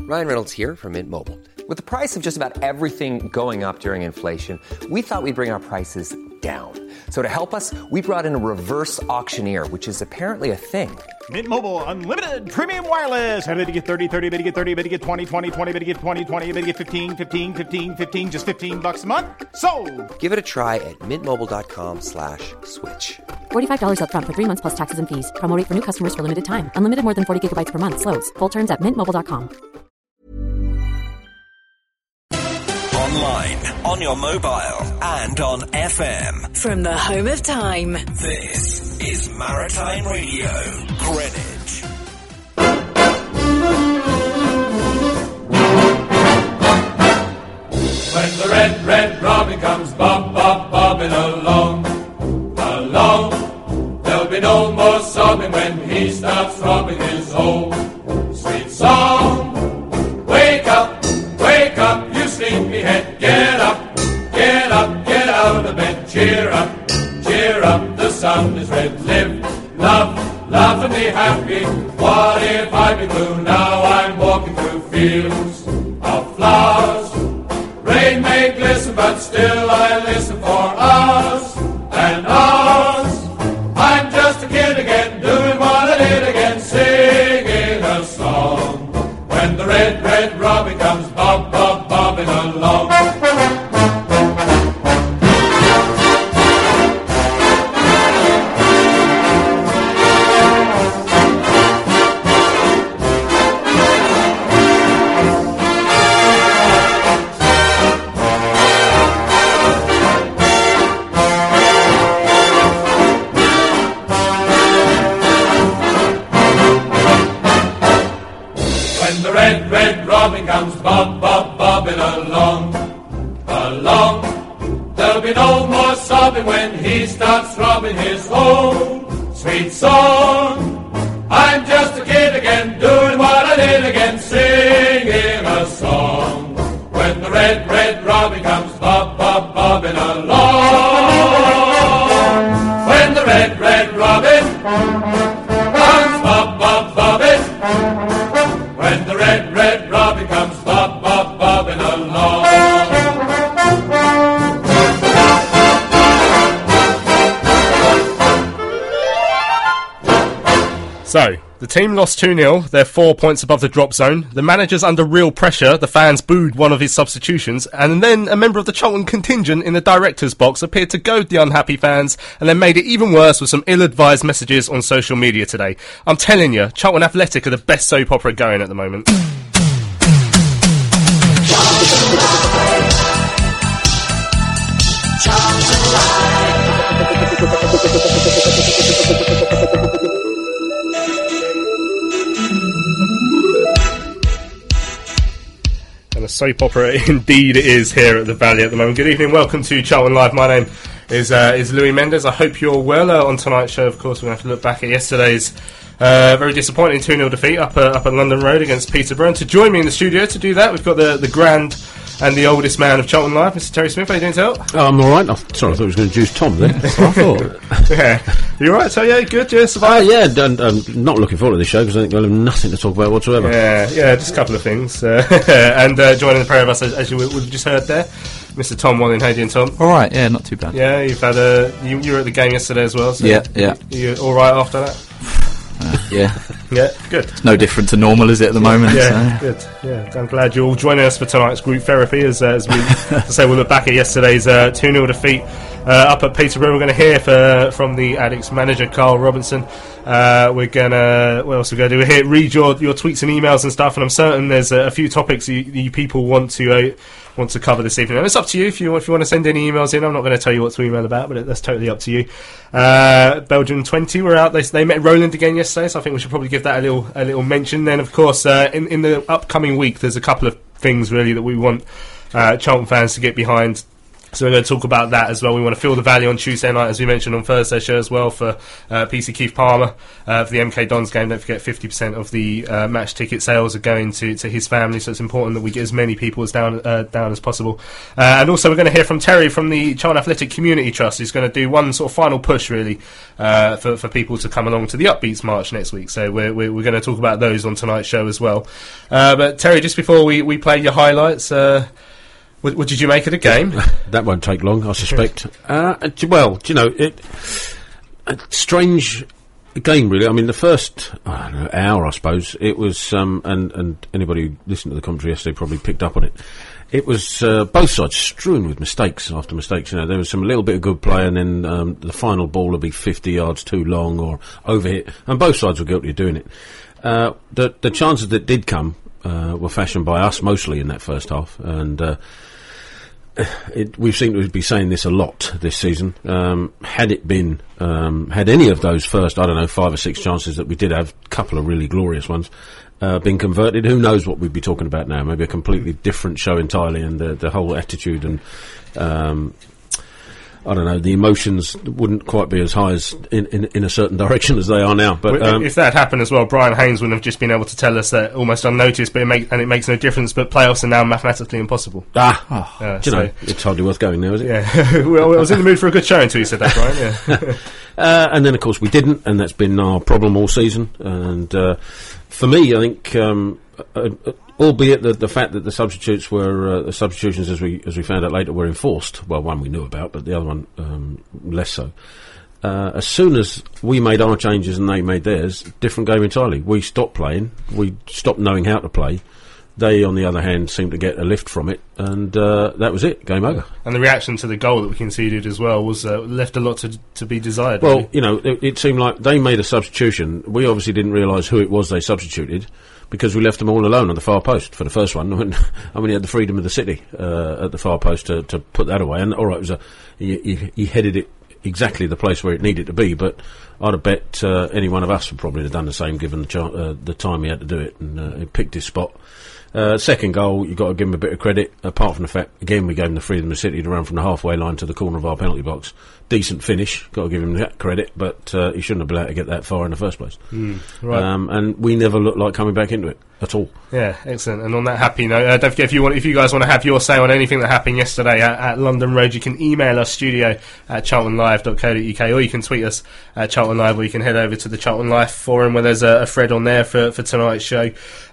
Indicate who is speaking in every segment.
Speaker 1: Ryan Reynolds here from Mint Mobile. With the price of just about everything going up during inflation, we thought we'd bring our prices down. So to help us, we brought in a reverse auctioneer, which is apparently a thing.
Speaker 2: Mint Mobile Unlimited Premium Wireless. How to get 30, 30, bit to get 30, bit to get 20, 20, 20, bit to get 20, 20, bit to get 15, 15, 15, 15, just $15 a month? Sold!
Speaker 1: Give it a try at mintmobile.com/switch.
Speaker 3: $45 up front for 3 months plus taxes and fees. Promo rate for new customers for limited time. Unlimited more than 40 gigabytes per month. Slows full terms at mintmobile.com.
Speaker 4: Online, on your mobile, and on FM.
Speaker 5: From the home of time.
Speaker 4: This is Maritime Radio, Greenwich.
Speaker 6: When the red, red robin comes bob, bob, bobbing along, along, there'll be no more sobbing when he stops throbbing his old sweet song. Wake up, you sleepyhead, get up, get up, get out of bed, cheer up, the sun is red, live, love, laugh and be happy. What if I be blue? Now I'm walking through fields of flowers. Rain may glisten, but still I listen for us and ours. I'm just a kid again, doing what I did again, singing a song. When the red, red robin comes bob, bob, bobbing along. Red, red robin comes bob, bob, bobbing along, along. There'll be no more sobbing when he starts throbbing his own sweet song. I'm just a kid again, doing what I did again, singing a song. When the red, red robin comes bob, bob, bobbing along. When the red, red robin comes bob, bob, bobbing. When the red, red robin comes bob, bob, bobbing along.
Speaker 7: So, the team lost 2-0, they're 4 points above the drop zone, the manager's under real pressure, the fans booed one of his substitutions, and then a member of the Charlton contingent in the director's box appeared to goad the unhappy fans, and then made it even worse with some ill-advised messages on social media today. I'm telling you, Charlton Athletic are the best soap opera going at the moment. And a soap opera indeed it is here at the Valley at the moment. Good evening, welcome to Charlton Live. My name is Louis Mendes. I hope you're well. On tonight's show, of course, we're going to have to look back at yesterday's very disappointing 2-0 defeat up at London Road against Peterborough. And to join me in the studio to do that, we've got the grand and the oldest man of Charlton Live, Mr. Terry Smith. How are you doing, Tel?
Speaker 8: I'm all right. Sorry, I thought I was going to juice Tom then. That's what I thought.
Speaker 7: Yeah. You all right, Tel? Yeah, good? Yeah, survived?
Speaker 8: Yeah, I'm not looking forward to this show because I think we'll have nothing to talk about whatsoever.
Speaker 7: Yeah, just a couple of things. And joining the pair of us, as you we've just heard there, Mr. Tom Walling. How you doing, Tom?
Speaker 9: All right, yeah, not too bad.
Speaker 7: Yeah, you've had you were at the game yesterday as well. So
Speaker 9: yeah.
Speaker 7: You all right after that?
Speaker 9: Yeah,
Speaker 7: good.
Speaker 9: It's no different to normal, is it, at the moment?
Speaker 7: Yeah, so. Good. Yeah, I'm glad you're all joining us for tonight's group therapy as we say we'll look back at yesterday's 2-0 defeat up at Peterborough. We're going to hear from the Addicts manager, Carl Robinson. What else we're going to do? Read your tweets and emails and stuff, and I'm certain there's a few topics you people want to cover this evening. And it's up to you if you want to send any emails in. I'm not going to tell you what to email about, but that's totally up to you. Belgium 20 were out. They met Roland again yesterday, so I think we should probably give that a little mention. Then, of course, in the upcoming week, there's a couple of things really that we want Charlton fans to get behind. So we're going to talk about that as well. We want to feel the value on Tuesday night, as we mentioned on Thursday's show as well, for PC Keith Palmer for the MK Dons game. Don't forget 50% of the match ticket sales are going to his family, so it's important that we get as many people down as possible. And also we're going to hear from Terry from the Charlton Athletic Community Trust, who's going to do one sort of final push really for people to come along to the Upbeats March next week. So we're going to talk about those on tonight's show as well. But Terry, just before we play your highlights, what did you make of the game?
Speaker 8: That won't take long, I suspect. Well, a strange game, really. I mean, the first hour, I suppose, it was, and anybody who listened to the commentary yesterday probably picked up on it. It was both sides strewn with mistakes after mistakes. There was some little bit of good play, and then the final ball would be 50 yards too long or overhit, and both sides were guilty of doing it. The chances that did come were fashioned by us mostly in that first half, and we seem to be saying this a lot this season. Had it been, had any of those first, 5 or 6 chances that we did have, a couple of really glorious ones, been converted, who knows what we'd be talking about now? Maybe a completely different show entirely, and the whole attitude and the emotions wouldn't quite be as high as in a certain direction as they are now. But
Speaker 7: if that happened as well, Brian Haynes wouldn't have just been able to tell us that almost unnoticed, but it makes no difference. But playoffs are now mathematically impossible.
Speaker 8: It's hardly worth going now, is it?
Speaker 7: Yeah, well, I was in the mood for a good show until you said that, Brian. Yeah.
Speaker 8: And then, of course, we didn't, and that's been our problem all season. And for me, I think, albeit the fact that the substitutes were the substitutions, as we found out later, were enforced. Well, one we knew about, but the other one less so. As soon as we made our changes and they made theirs, different game entirely. We stopped playing. We stopped knowing how to play. They, on the other hand, seemed to get a lift from it, and that was it. Game over.
Speaker 7: And the reaction to the goal that we conceded as well was left a lot to be desired.
Speaker 8: Well,
Speaker 7: really.
Speaker 8: it seemed like they made a substitution. We obviously didn't realise who it was they substituted, because we left them all alone on the far post for the first one. He had the freedom of the city at the far post to put that away. And all right, he headed it exactly the place where it needed to be. But I'd have bet any one of us would probably have done the same, given the time he had to do it, and he picked his spot. Second goal, you've got to give him a bit of credit, apart from the fact, again, we gave him the freedom of the city to run from the halfway line to the corner of our penalty box. Decent finish, got to give him that credit, but he shouldn't have been able to get that far in the first place.
Speaker 7: Right.
Speaker 8: And we never looked like coming back into it at all.
Speaker 7: Yeah, excellent. And on that happy note, don't forget, if you guys want to have your say on anything that happened yesterday at London Road, you can email us, studio@charltonlive.co.uk, or you can tweet us at Charlton Live, or you can head over to the Charlton Life forum, where there's a thread on there for tonight's show.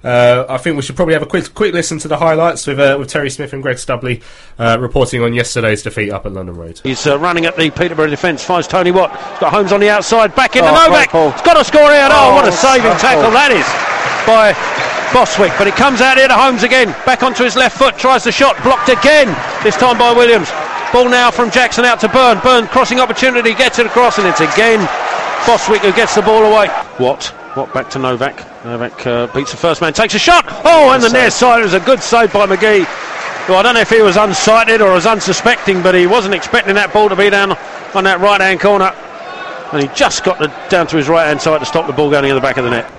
Speaker 7: I think we should probably have a quick listen to the highlights with Terry Smith and Greg Stubley reporting on yesterday's defeat up at London Road.
Speaker 5: He's running at the Peterborough defence, finds Tony Watt. He's got Holmes on the outside, back into Novak. He's got to score out. What a saving tackle that is by Boswick. But it comes out here to Holmes again, back onto his left foot, tries the shot, blocked again, this time by Williams. Ball now from Jackson out to Byrne. Byrne crossing opportunity, gets it across, and it's again Boswick who gets the ball away. Watt back to Novak. Novak beats the first man, takes a shot. And the near side was a good save by McGee. Well, I don't know if he was unsighted or was unsuspecting, but he wasn't expecting that ball to be down on that right-hand corner. And he just got down to his right-hand side to stop the ball going in the back of the net.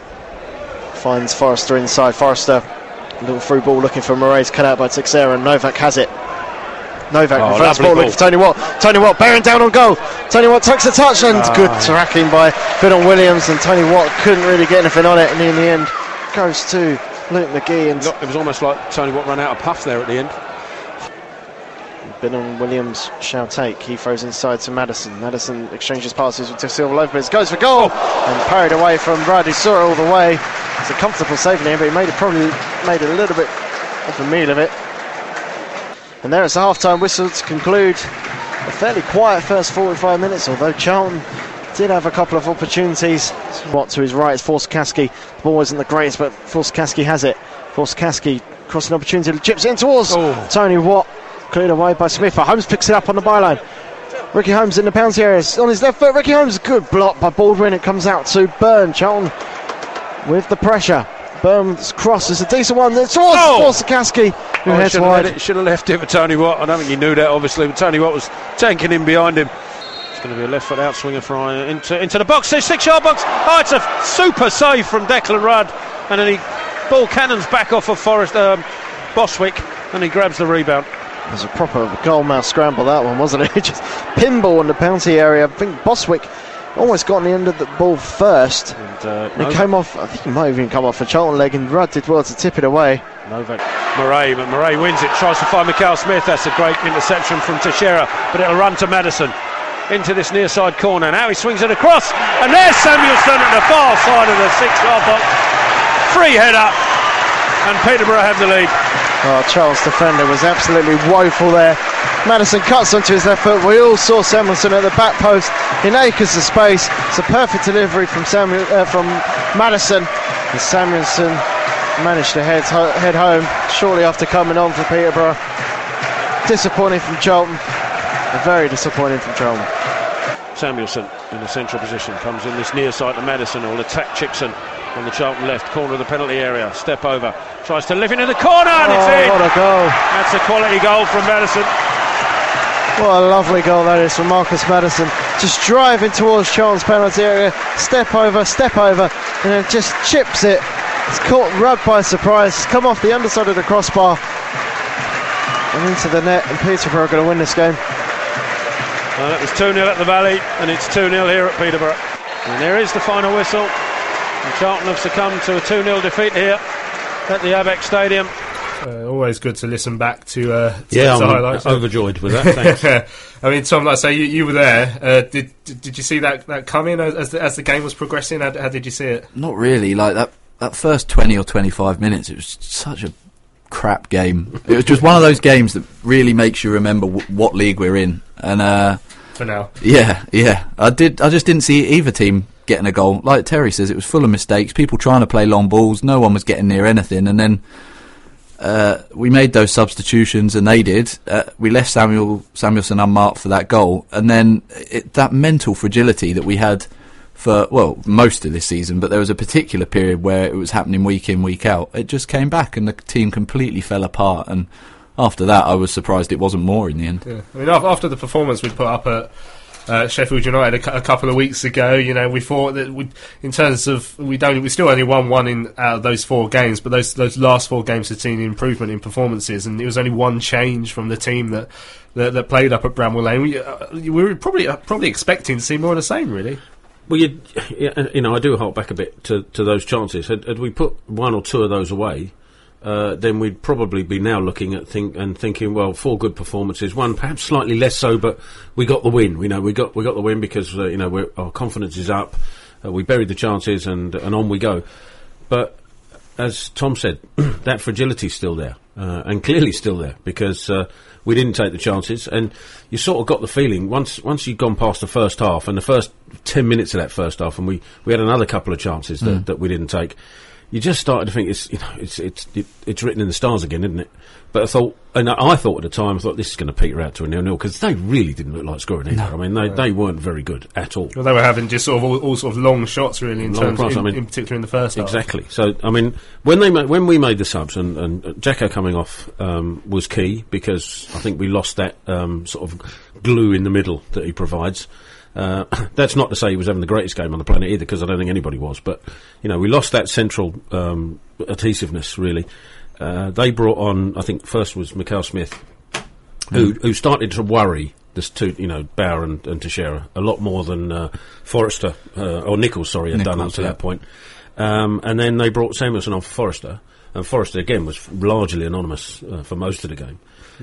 Speaker 10: Finds Forrester inside. Forrester, a little through ball looking for Moraes, cut out by Teixeira, and Novak has it. Novak, reverse ball looking for Tony Watt. Tony Watt bearing down on goal. Tony Watt takes a touch, and good tracking by Fidon Williams, and Tony Watt couldn't really get anything on it, and in the end goes to Luke McGee. And
Speaker 5: it was almost like Tony Watt ran out of puff there at the end.
Speaker 10: Fidon Williams shall take. He throws inside to Madison. Madison exchanges passes with Silva Lopez, goes for goal, and parried away from Brady. Saw it all the way. It's a comfortable save in here, but he probably made a little bit of a meal of it. And there it's the half-time whistle to conclude a fairly quiet first 45 minutes, although Charlton did have a couple of opportunities. Watt to his right is Forsakaski. The ball isn't the greatest, but Forsakaski has it. Forsakaski crossing opportunity, chips in towards Tony Watt, cleared away by Smith, but Holmes picks it up on the byline. Ricky Holmes in the penalty area, on his left foot. Ricky Holmes, good block by Baldwin. It comes out to Byrne. Charlton with the pressure. Byrne's cross is a decent one. It's towards Forsakaski, who heads wide.
Speaker 5: Should have left it for Tony Watt. I don't think he knew that, obviously, but Tony Watt was tanking in behind him. It's going to be a left foot outswinger for into the box, 6-yard box. It's a super save from Declan Rudd, and then ball cannons back off of Boswick, and he grabs the rebound.
Speaker 10: It was a proper goalmouth scramble, that one, wasn't it? Just pinball in the penalty area. I think Boswick almost got on the end of the ball first. And it came off, I think he might have even come off a Charlton leg, and Rudd did well to tip it away.
Speaker 5: Novak Murray, but Murray wins it, tries to find Mikhail Smith. That's a great interception from Teixeira, but it'll run to Maddison into this near side corner. Now he swings it across, and there's Samuelson at the far side of the 6-yard box. Free header, and Peterborough have the lead.
Speaker 10: Oh, Charles' defender was absolutely woeful there. Maddison cuts onto his left foot. We all saw Samuelson at the back post in acres of space. It's a perfect delivery from Maddison, and Samuelson managed to head home shortly after coming on for Peterborough. Disappointing from Charlton. Very disappointing from Charlton.
Speaker 5: Samuelson in the central position comes in this near side to Maddison, who will attack Chickson on the Charlton left corner of the penalty area. Step over, tries to live into the corner, and it's in.
Speaker 10: What a goal!
Speaker 5: That's a quality goal from Maddison.
Speaker 10: What a lovely goal that is from Marcus Maddison. Just driving towards Charlton's penalty area, step over, and then just chips it. It's caught Rudd by surprise, come off the underside of the crossbar and into the net, and Peterborough are going to win this game.
Speaker 5: Well, that was 2-0 at the Valley, and it's 2-0 here at Peterborough. And there is the final whistle. And Charlton have succumbed to a 2-0 defeat here at the Abex Stadium.
Speaker 7: Always good to listen back to
Speaker 8: I'm
Speaker 7: highlights.
Speaker 8: Overjoyed with that. Thanks.
Speaker 7: I mean, Tom, like I say, you were there. Did you see that coming as the game was progressing? How did you see it?
Speaker 9: Not really. Like that first 20 or 25 minutes, it was such a crap game. It was just one of those games that really makes you remember what league we're in. And
Speaker 7: for now,
Speaker 9: yeah. I just didn't see either team getting a goal. Like Terry says, it was full of mistakes. People trying to play long balls. No one was getting near anything. And then we made those substitutions, and they did. We left Samuelson unmarked for that goal, and then that mental fragility that we had for most of this season, but there was a particular period where it was happening week in, week out. It just came back, and the team completely fell apart. And after that, I was surprised it wasn't more in the end.
Speaker 7: Yeah. I mean, after the performance we put up at Sheffield United a couple of weeks ago, we thought that in terms of we still only won one out of those 4 games, but those last 4 games had seen improvement in performances, and it was only one change from the team that played up at Bramall Lane. We were probably expecting to see more of the same, really.
Speaker 8: Well, I do hold back a bit to those chances. Had we put 1 or 2 of those away, then we'd probably be now looking at thinking, well, 4 good performances, one perhaps slightly less so, but we got the win. We got the win because our confidence is up. We buried the chances, and on we go. But as Tom said, that fragility's still there, and clearly still there, because we didn't take the chances, and you sort of got the feeling once you'd gone past the first half and the first 10 minutes of that first half, and we had another couple of chances that we didn't take. You just started to think it's written in the stars again, isn't it? But I thought at the time, this is going to peter out to a 0-0, because they really didn't look like scoring either. I mean, they weren't very good at all.
Speaker 7: Well, they were having just sort of all sort of long shots, really, in particular in the first half.
Speaker 8: Exactly. So, I mean, when we made the subs, and Jacko coming off was key, because I think we lost that sort of glue in the middle that he provides. That's not to say he was having the greatest game on the planet either, because I don't think anybody was. But we lost that central adhesiveness, really. They brought on, I think first was Mikhail Smith, who started to worry this two, Bauer and Teixeira a lot more than Forrester or Nichols, had done up to that point. And then they brought Samuelson on for Forrester, and Forrester again was largely anonymous for most of the game.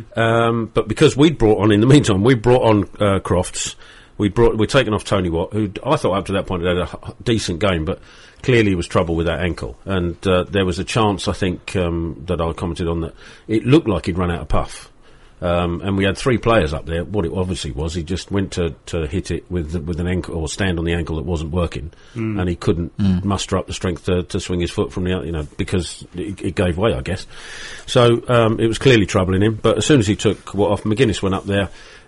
Speaker 8: But because in the meantime, we brought on Crofts. We'd taken off Tony Watt, who I thought up to that point had a decent game, but clearly was trouble with that ankle. And there was a chance, I think, that I commented on, that it looked like he'd run out of puff. And we had 3 players up there. What it obviously was, he just went to hit it with an ankle, or stand on the ankle that wasn't working, and he couldn't muster up the strength to swing his foot from the because it gave way, I guess. So it was clearly troubling him. But as soon as he took Watt off, McGuinness went up there.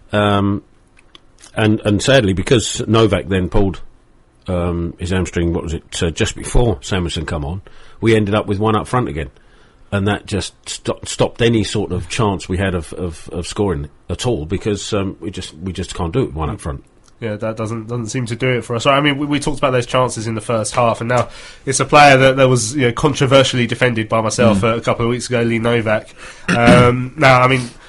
Speaker 8: And sadly, because Novak then pulled his hamstring, just before Samuelson come on, we ended up with one up front again, and that just stopped any sort of chance we had of scoring at all, because we just can't do it with one up front.
Speaker 7: Yeah, that doesn't seem to do it for us. I mean, we talked about those chances in the first half, and now it's a player that was controversially defended by myself a couple of weeks ago, Lee Novak. Now, I mean,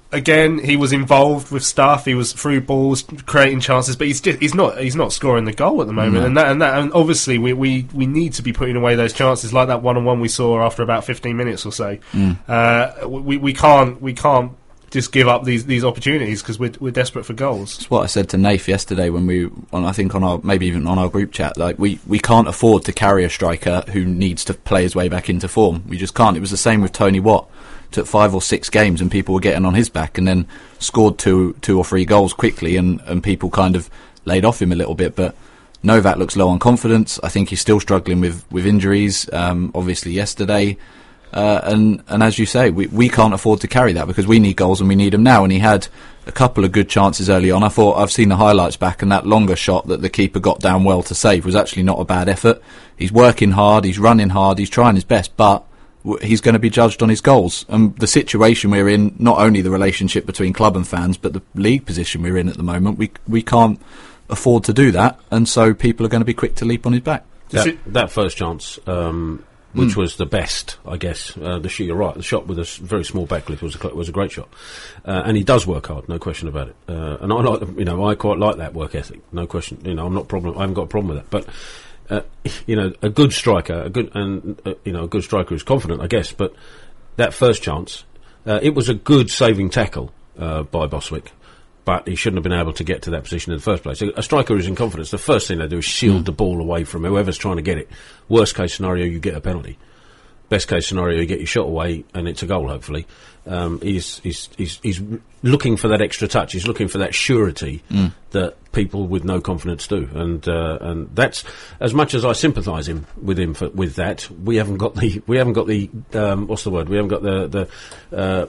Speaker 7: again, he was involved with stuff. He was through balls, creating chances, but he's not scoring the goal at the moment. And obviously we need to be putting away those chances, like that 1-on-1 we saw after about 15 minutes or so. We can't just give up these opportunities because we're desperate for goals.
Speaker 9: That's what I said to Nath yesterday when maybe even on our group chat. Like we can't afford to carry a striker who needs to play his way back into form. We just can't. It was the same with Tony Watt. Took 5 or 6 games and people were getting on his back, and then scored two or three goals quickly, and people kind of laid off him a little bit. But Novak looks low on confidence. I think he's still struggling with injuries. Obviously yesterday. And as you say, we can't afford to carry that because we need goals and we need them now. And he had a couple of good chances early on. I thought, I've seen the highlights back, and that longer shot that the keeper got down well to save was actually not a bad effort. He's working hard, he's running hard, he's trying his best, but he's going to be judged on his goals. And the situation we're in, not only the relationship between club and fans, but the league position we're in at the moment, we can't afford to do that. And so people are going to be quick to leap on his back.
Speaker 8: That first chance, which was the best, I guess. You're right. The shot with a very small backlift was a great shot, and he does work hard, no question about it. And I quite like that work ethic, no question. I haven't got a problem with that. But a good striker, a good striker who's confident, I guess. But that first chance, it was a good saving tackle by Boswick. But he shouldn't have been able to get to that position in the first place. A striker who's in confidence, the first thing they do is shield the ball away from whoever's trying to get it. Worst case scenario, you get a penalty. Best case scenario, you get your shot away and it's a goal, hopefully. He's looking for that extra touch. He's looking for that surety that people with no confidence do. And that's, as much as I sympathise with him with that, we haven't got the what's the word? We haven't got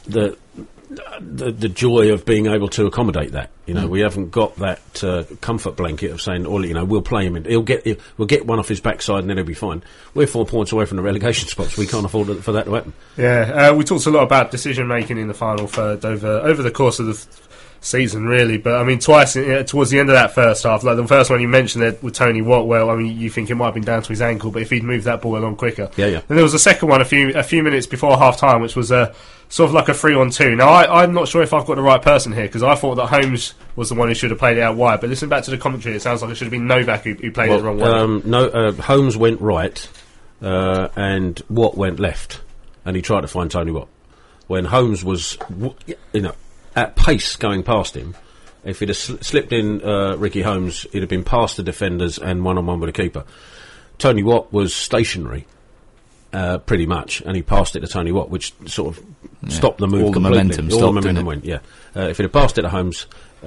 Speaker 8: the joy of being able to accommodate that. We haven't got that comfort blanket of saying, we'll play him in. We'll get one off his backside and then he'll be fine. We're 4 points away from the relegation spots. We can't afford for that to happen.
Speaker 7: Yeah, we talked a lot about decision making in the final third over the course of the season, really. But I mean, twice towards the end of that first half, like the first one you mentioned it with Tony Watt. Well, I mean, you think it might have been down to his ankle, but if he'd moved that ball along quicker,
Speaker 8: yeah.
Speaker 7: And there was a second one a few minutes before half time, which was sort of like a 3-on-2. Now, I'm not sure if I've got the right person here, because I thought that Holmes was the one who should have played it out wide. But listening back to the commentary, it sounds like it should have been Novak who played it the wrong way.
Speaker 8: Holmes went right, and Watt went left, and he tried to find Tony Watt. When Holmes was, at pace going past him, if he'd have slipped in Ricky Holmes, he'd have been past the defenders and one-on-one with the keeper. Tony Watt was stationary. Pretty much, and he passed it to Tony Watt, which sort of stopped the move.
Speaker 9: All
Speaker 8: completely.
Speaker 9: The
Speaker 8: momentum went. Yeah, if he'd have passed it to Holmes,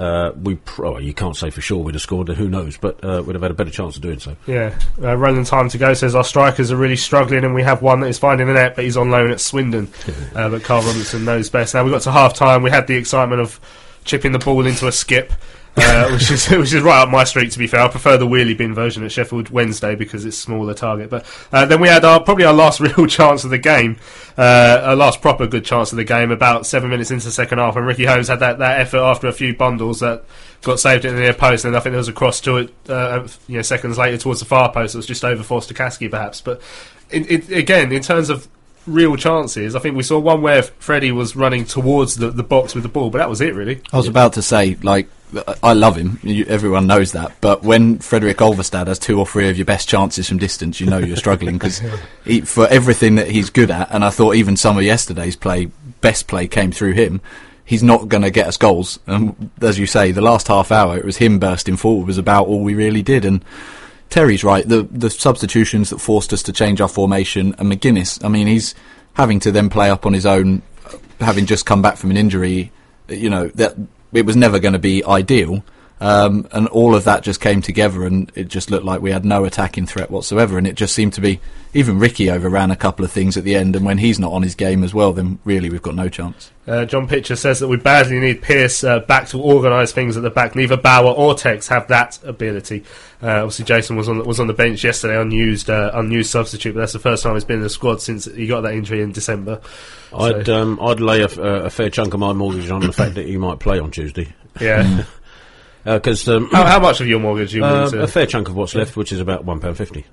Speaker 8: you can't say for sure we'd have scored. Who knows? But we'd have had a better chance of doing so.
Speaker 7: Yeah. Roland Time to Go says our strikers are really struggling, and we have one that is finding the net, but he's on loan at Swindon. But Carl Robinson knows best. Now we got to half time. We had the excitement of chipping the ball into a skip. Which is right up my street, to be fair. I prefer the wheelie bin version at Sheffield Wednesday because it's smaller target. But then we had probably our last real chance of the game, our last proper good chance of the game, about 7 minutes into the second half, and Ricky Holmes had that effort after a few bundles that got saved in the near post, and I think there was a cross to it seconds later towards the far post. It was just over Forster-Caskey perhaps. But again, in terms of real chances, I think we saw one where Freddie was running towards the box with the ball, but that was it, really.
Speaker 9: I was about to say, I love him, everyone knows that, but when Frederick Olverstad has 2 or 3 of your best chances from distance, you're struggling, because for everything that he's good at, and I thought even some of yesterday's best play came through him, he's not going to get us goals. And as you say, the last half hour, it was him bursting forward was about all we really did. And Terry's right, the substitutions that forced us to change our formation, and McGuinness, I mean, he's having to then play up on his own, having just come back from an injury, that it was never going to be ideal, and all of that just came together, and it just looked like we had no attacking threat whatsoever, and it just seemed to be, even Ricky overran a couple of things at the end, and when he's not on his game as well, then really we've got no chance.
Speaker 7: John Pitcher says that we badly need Pearce back to organise things at the back. Neither Bauer or Tex have that ability. Obviously Jason was on the bench yesterday, unused substitute, but that's the first time he's been in the squad since he got that injury in December.
Speaker 8: I'd lay a fair chunk of my mortgage on the fact that he might play on Tuesday.
Speaker 7: Yeah.
Speaker 8: Because
Speaker 7: how much of your mortgage you willing to?
Speaker 8: A fair chunk of what's left, which is about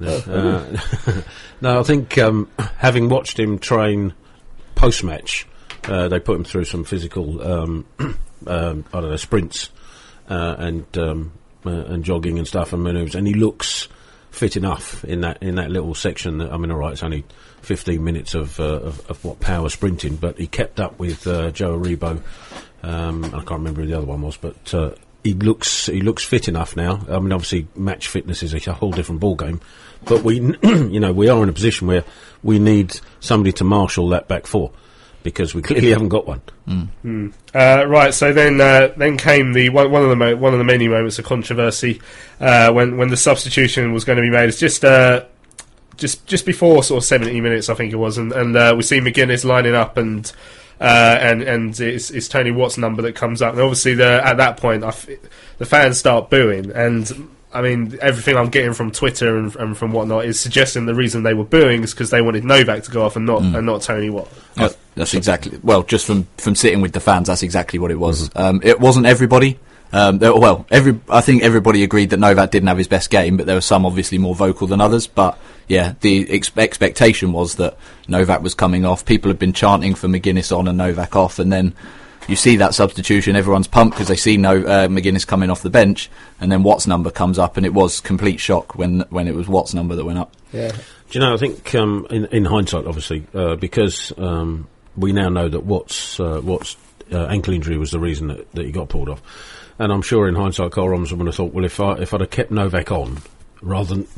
Speaker 8: £1.50. No, I think having watched him train post-match They put him through some physical, sprints and jogging and stuff and manoeuvres, and he looks fit enough in that little section. That, I mean, all right, it's only 15 minutes of what power sprinting, but he kept up with Joe Aribo. I can't remember who the other one was, but he looks fit enough now. I mean, obviously, match fitness is a whole different ball game, but we we are in a position where we need somebody to marshal that back four, because we clearly haven't got one.
Speaker 7: Right, so then came one of the many moments of controversy when the substitution was going to be made. It's just before sort of 70 minutes, I think it was, and we see McGuinness lining up, and it's Tony Watt's number that comes up, and obviously at that point the fans start booing, and I mean, everything I'm getting from Twitter and from whatnot is suggesting the reason they were booing is because they wanted Novak to go off and not Tony Watt.
Speaker 9: That's exactly, well, just from sitting with the fans, that's exactly what it was. It wasn't everybody. I think everybody agreed that Novak didn't have his best game, but there were some obviously more vocal than others. But yeah, the expectation was that Novak was coming off. People had been chanting for McGuinness on and Novak off, and then you see that substitution, everyone's pumped because they see McGuinness coming off the bench, and then Watt's number comes up, and it was complete shock when it was Watt's number that went up.
Speaker 7: Yeah.
Speaker 8: Do you know, I think in hindsight, obviously, because we now know that Watt's ankle injury was the reason that he got pulled off. And I'm sure in hindsight, Carl Robinson would have thought, well, if I'd have kept Novak on, rather than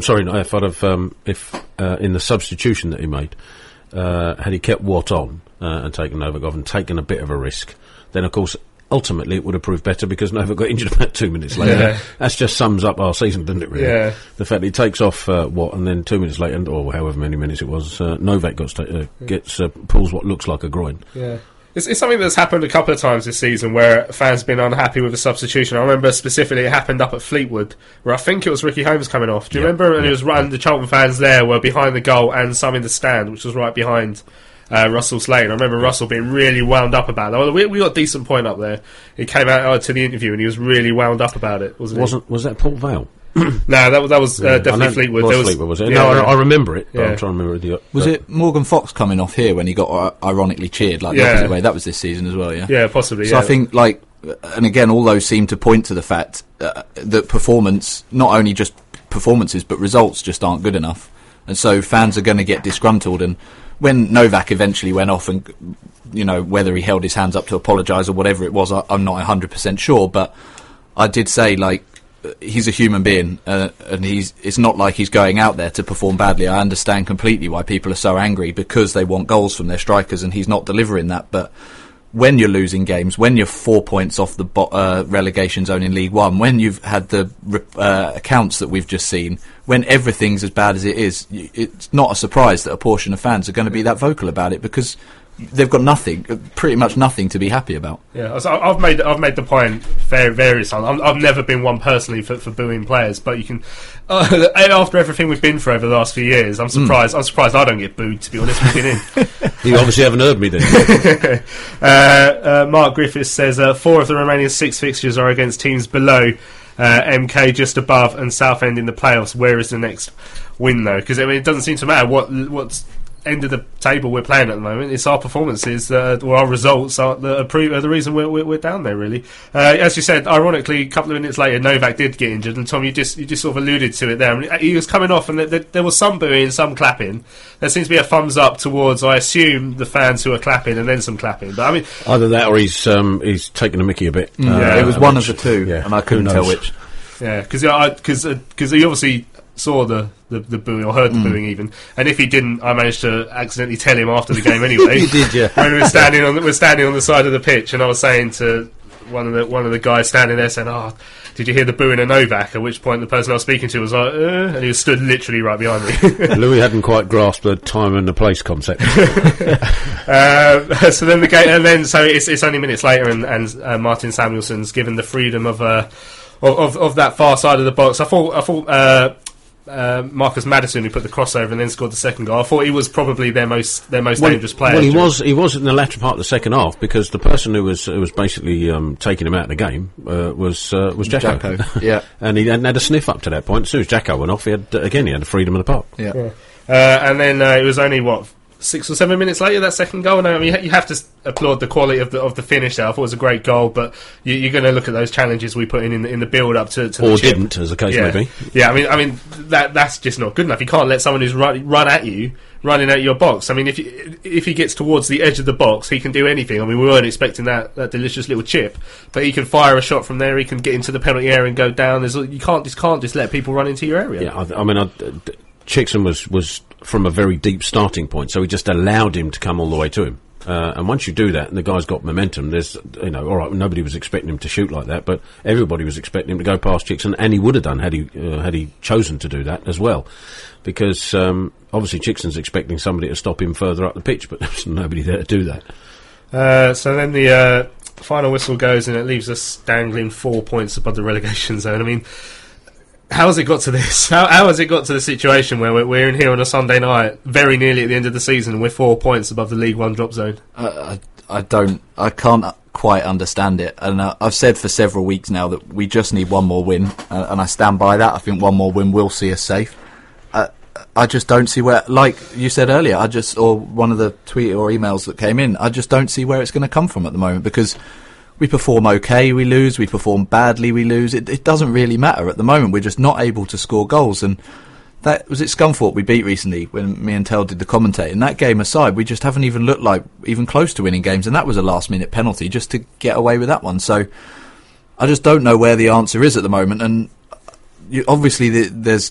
Speaker 8: if in the substitution that he made, had he kept Watt on and taken Novak off and taken a bit of a risk, then of course ultimately it would have proved better, because Novak got injured about 2 minutes later.
Speaker 7: Yeah.
Speaker 8: That just sums up our season, doesn't it? Really?
Speaker 7: Yeah.
Speaker 8: The fact that he takes off Watt, and then 2 minutes later, or however many minutes it was, Novak pulls what looks like a groin.
Speaker 7: Yeah. It's something that's happened a couple of times this season where fans have been unhappy with the substitution. I remember specifically it happened up at Fleetwood, where I think it was Ricky Holmes coming off. Do you remember? And it was running, the Charlton fans there were behind the goal and some in the stand, which was right behind Russell Slade. I remember Russell being really wound up about it. We got a decent point up there. He came out to the interview and he was really wound up about it, wasn't he?
Speaker 8: Was that Port Vale?
Speaker 7: No, that was definitely Fleetwood.
Speaker 8: Fleetwood, was it? Yeah, I remember it, but I'm trying to remember
Speaker 9: Was it Morgan Fox coming off here when he got ironically cheered, like the opposite way? That was this season as well, yeah?
Speaker 7: Yeah, possibly,
Speaker 9: So I think, and again, all those seem to point to the fact that performance, not only just performances, but results just aren't good enough. And so fans are going to get disgruntled, and when Novak eventually went off, and whether he held his hands up to apologise or whatever it was, I'm not 100% sure, but I did say, he's a human being, and it's not like he's going out there to perform badly. I understand completely why people are so angry, because they want goals from their strikers, and he's not delivering that. But when you're losing games, when you're 4 points off the relegation zone in League One, when you've had the accounts that we've just seen, when everything's as bad as it is, it's not a surprise that a portion of fans are going to be that vocal about it, because they've got pretty much nothing to be happy about.
Speaker 7: Yeah, so I've made the point various times. I've never been one personally for booing players, but you can. After everything we've been through over the last few years, I'm surprised. I'm surprised I don't get booed, to be honest.
Speaker 8: You obviously haven't heard me then.
Speaker 7: Mark Griffiths says 4 of the remaining 6 fixtures are against teams below MK, just above, and Southend in the playoffs. Where is the next win, though? Because it doesn't seem to matter what's end of the table we're playing at the moment. It's our performances or our results are the reason we're down there, really. As you said, ironically, a couple of minutes later Novak did get injured, and Tom, you just sort of alluded to it there. I mean, he was coming off, and there was some booing, some clapping. There seems to be a thumbs up towards, I assume, the fans who are clapping, and then some clapping. But I mean,
Speaker 8: either that or he's taking a mickey a bit.
Speaker 9: It was one of the two, and I couldn't tell which.
Speaker 7: Yeah, because he obviously saw the booing, or heard the booing even, and if he didn't, I managed to accidentally tell him after the game anyway.
Speaker 8: You did, yeah.
Speaker 7: When we're standing on the side of the pitch, and I was saying to one of the guys standing there, saying, "Oh, did you hear the booing of Novak?" At which point the person I was speaking to was like, and he was stood literally right behind me.
Speaker 8: Louis hadn't quite grasped the time and the place concept.
Speaker 7: So then the game, and then so it's only minutes later, and Martin Samuelson's given the freedom of that far side of the box. I thought Marcus Maddison, who put the crossover and then scored the second goal, I thought he was probably their most dangerous player.
Speaker 8: Well, he was in the latter part of the second half, because the person who was basically taking him out of the game was Jacko.
Speaker 9: Yeah,
Speaker 8: and he hadn't had a sniff up to that point. As soon as Jacko went off, he had the freedom of the park.
Speaker 9: Yeah.
Speaker 7: And then it was only 6 or 7 minutes later, that second goal. No, I mean, you have to applaud the quality of the finish there. I thought it was a great goal, but you're going to look at those challenges we put in the build up to the
Speaker 8: or
Speaker 7: chip.
Speaker 8: didn't, as the case may be.
Speaker 7: Yeah, I mean that's just not good enough. You can't let someone who's run at you, running at your box. I mean, if he gets towards the edge of the box, he can do anything. I mean, we weren't expecting that delicious little chip, but he can fire a shot from there. He can get into the penalty area and go down. You can't just let people run into your area.
Speaker 8: Yeah, I mean, Chickson was from a very deep starting point, so he just allowed him to come all the way to him. And once you do that, and the guy's got momentum, there's, all right, nobody was expecting him to shoot like that, but everybody was expecting him to go past Chickson, and he would have done had he chosen to do that as well, because obviously Chickson's expecting somebody to stop him further up the pitch, but there's nobody there to do that.
Speaker 7: So then the final whistle goes, and it leaves us dangling 4 points above the relegation zone. I mean, how has it got to this? How has it got to the situation where we're in here on a Sunday night, very nearly at the end of the season, and we're 4 points above the League One drop zone?
Speaker 9: I can't quite understand it. And I've said for several weeks now that we just need one more win, and I stand by that. I think one more win will see us safe. I just don't see where, like you said earlier, or one of the tweet or emails that came in, I just don't see where it's going to come from at the moment, because we perform okay, we lose. We perform badly, we lose. It doesn't really matter at the moment. We're just not able to score goals. And that was it. Scunthorpe we beat recently when me and Tel did the commentating. That game aside, we just haven't even looked like even close to winning games. And that was a last-minute penalty just to get away with that one. So I just don't know where the answer is at the moment. And obviously there's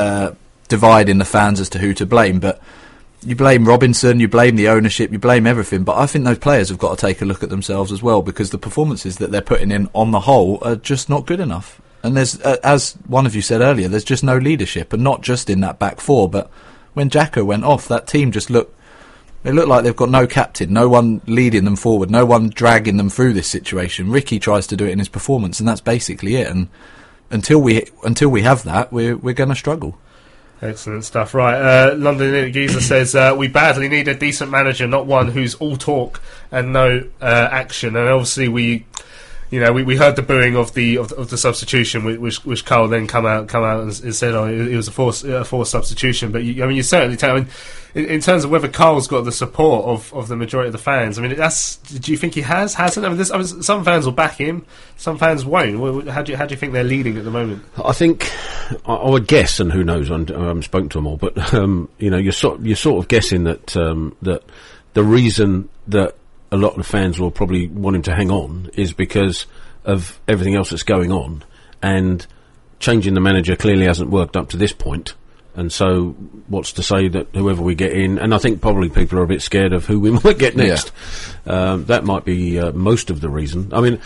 Speaker 9: divide in the fans as to who to blame, but you blame Robinson, you blame the ownership, you blame everything, but I think those players have got to take a look at themselves as well, because the performances that they're putting in on the whole are just not good enough. And there's, as one of you said earlier, there's just no leadership, and not just in that back four, but when Jacko went off, that team just looked like they've got no captain, no one leading them forward, no one dragging them through this situation. Ricky tries to do it in his performance, and that's basically it. And until we have that, we're going to struggle.
Speaker 7: Excellent stuff. Right, London Geezer says we badly need a decent manager, not one who's all talk and no action. And obviously we heard the booing of the substitution, which Carl then come out and said, it was a forced substitution. But you certainly tell. In terms of whether Carl's got the support of the majority of the fans, do you think he hasn't? Some fans will back him, some fans won't. How do you think they're leading at the moment?
Speaker 8: I think I would guess, and who knows? I haven't spoken to them all, but you're sort of guessing that that the reason that a lot of the fans will probably want him to hang on is because of everything else that's going on, and changing the manager clearly hasn't worked up to this point. And so, what's to say that whoever we get in, and I think probably people are a bit scared of who we might get next. Yeah. That might be most of the reason. I mean,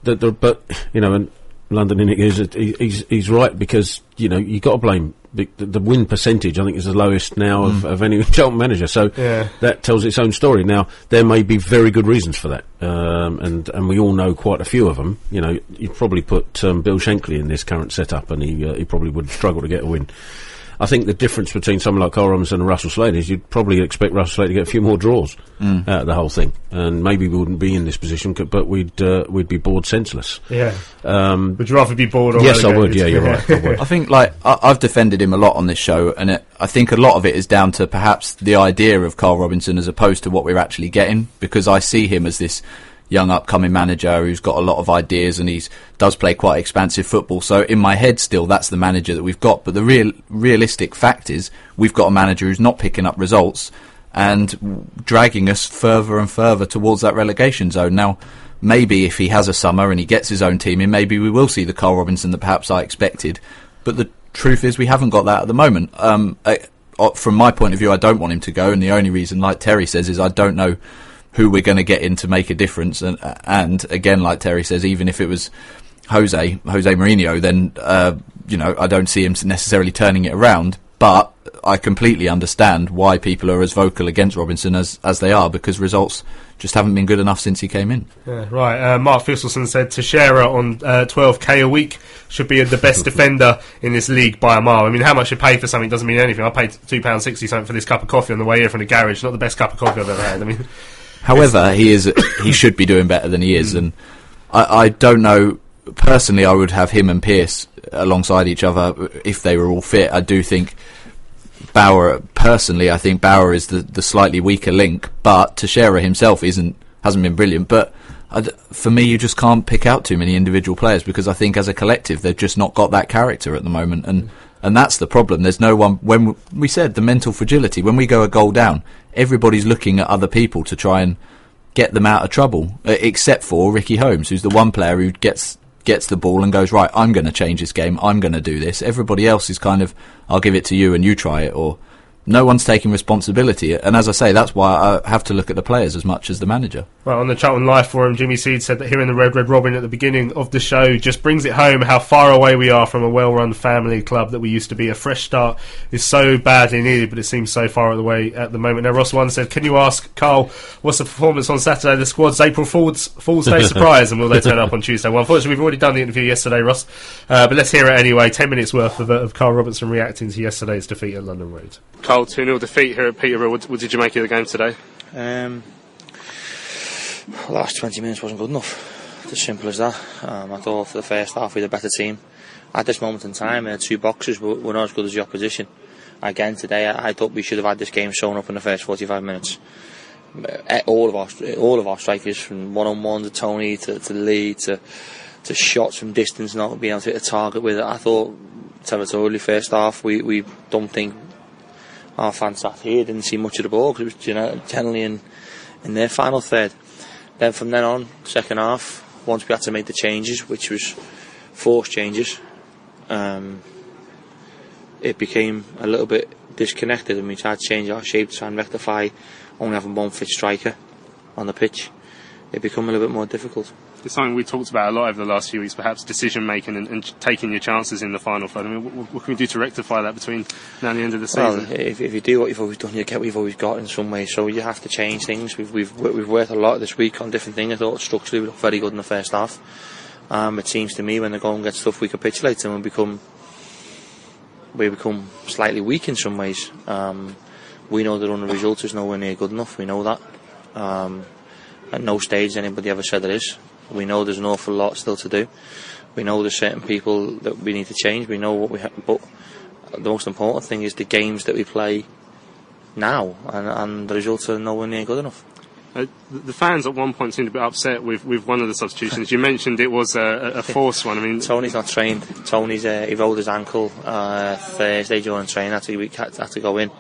Speaker 8: and London he's right, because you got to blame the win percentage. I think is the lowest now of any Charlton manager. So that tells its own story. Now there may be very good reasons for that, and we all know quite a few of them. You'd probably put Bill Shankly in this current setup, and he probably would struggle to get a win. I think the difference between someone like Carl Robinson and Russell Slade is you'd probably expect Russell Slade to get a few more draws out of the whole thing, and maybe we wouldn't be in this position, but we'd be bored senseless.
Speaker 7: Yeah. Would you rather be bored? Or
Speaker 8: yes, I would. Yeah, you're right. I would.
Speaker 9: I think I've defended him a lot on this show, and I think a lot of it is down to perhaps the idea of Carl Robinson as opposed to what we're actually getting, because I see him as this young upcoming manager who's got a lot of ideas, and he does play quite expansive football. So in my head still that's the manager that we've got, but the realistic fact is we've got a manager who's not picking up results and dragging us further and further towards that relegation zone. Now maybe if he has a summer and he gets his own team in, maybe we will see the Carl Robinson that perhaps I expected, but the truth is we haven't got that at the moment. From my point of view, I don't want him to go, and the only reason, like Terry says, is I don't know who we're going to get in to make a difference, and again, like Terry says, even if it was Jose Mourinho, then I don't see him necessarily turning it around. But I completely understand why people are as vocal against Robinson as they are, because results just haven't been good enough since he came in.
Speaker 7: Yeah, right. Mark Fisselson said Teixeira on 12k a week should be the best defender in this league by a mile. I mean, how much you pay for something doesn't mean anything. I paid £2.60 something for this cup of coffee on the way here from the garage. Not the best cup of coffee I've ever had. I mean.
Speaker 9: However, he should be doing better than he is, and I don't know. Personally, I would have him and Pearce alongside each other if they were all fit. I do think Bauer, personally, I think Bauer is the slightly weaker link, but Teixeira himself hasn't been brilliant. But for me, you just can't pick out too many individual players, because I think as a collective they've just not got that character at the moment, and that's the problem. There's no one. When we said the mental fragility, when we go a goal down, everybody's looking at other people to try and get them out of trouble, except for Ricky Holmes, who's the one player who gets the ball and goes, right, I'm going to change this game, I'm going to do this. Everybody else is kind of, I'll give it to you and you try it, or no one's taking responsibility. And as I say, that's why I have to look at the players as much as the manager.
Speaker 7: Well, on the Charlton Live forum, Jimmy Seed said that hearing the Red Robin at the beginning of the show just brings it home how far away we are from a well-run family club that we used to be. A fresh start is so badly needed, but it seems so far away at the moment. Now, Ross One said, can you ask Carl what's the performance on Saturday? The squad's April Fool's Day surprise, and will they turn up on Tuesday? Well, unfortunately, we've already done the interview yesterday, Ross, but let's hear it anyway. 10 minutes worth of Carl Robinson reacting to yesterday's defeat at London Road.
Speaker 11: Carl, 2-0 defeat here at Peterborough. What did you make of the game today?
Speaker 12: The last 20 minutes wasn't good enough. It's as simple as that. I thought for the first half we had a better team. At this moment in time, our two boxes were not as good as the opposition. Again today, I thought we should have had this game sewn up in the first 45 minutes. All of our strikers, from one-on-one to Tony to Lee to shots from distance, not being able to hit a target with it. I thought territorially first half we don't think our fans sat here didn't see much of the ball, because it was generally in their final third. Then from then on, second half, once we had to make the changes, which was forced changes, it became a little bit disconnected, and we tried to change our shape to try and rectify only having one fit striker on the pitch. It became a little bit more difficult.
Speaker 11: It's something we talked about a lot over the last few weeks, perhaps decision making and taking your chances in the final third. I mean, what can we do to rectify that between now and the end of the season?
Speaker 12: Well, if you do what you've always done, you get what you've always got in some way. So you have to change things. We've worked a lot this week on different things. I thought structurally we looked very good in the first half. It seems to me when the goal gets tough, we capitulate and we become slightly weak in some ways. We know that on the result is nowhere near good enough. We know that. At no stage has anybody ever said it is. We know there's an awful lot still to do. We know there's certain people that we need to change. We know what we have, but the most important thing is the games that we play now, and the results are nowhere near good enough.
Speaker 11: The fans at one point seemed a bit upset with one of the substitutions. You mentioned it was a forced one. I mean,
Speaker 12: Tony's not trained. Tony's he rolled his ankle Thursday during training. Had to go in.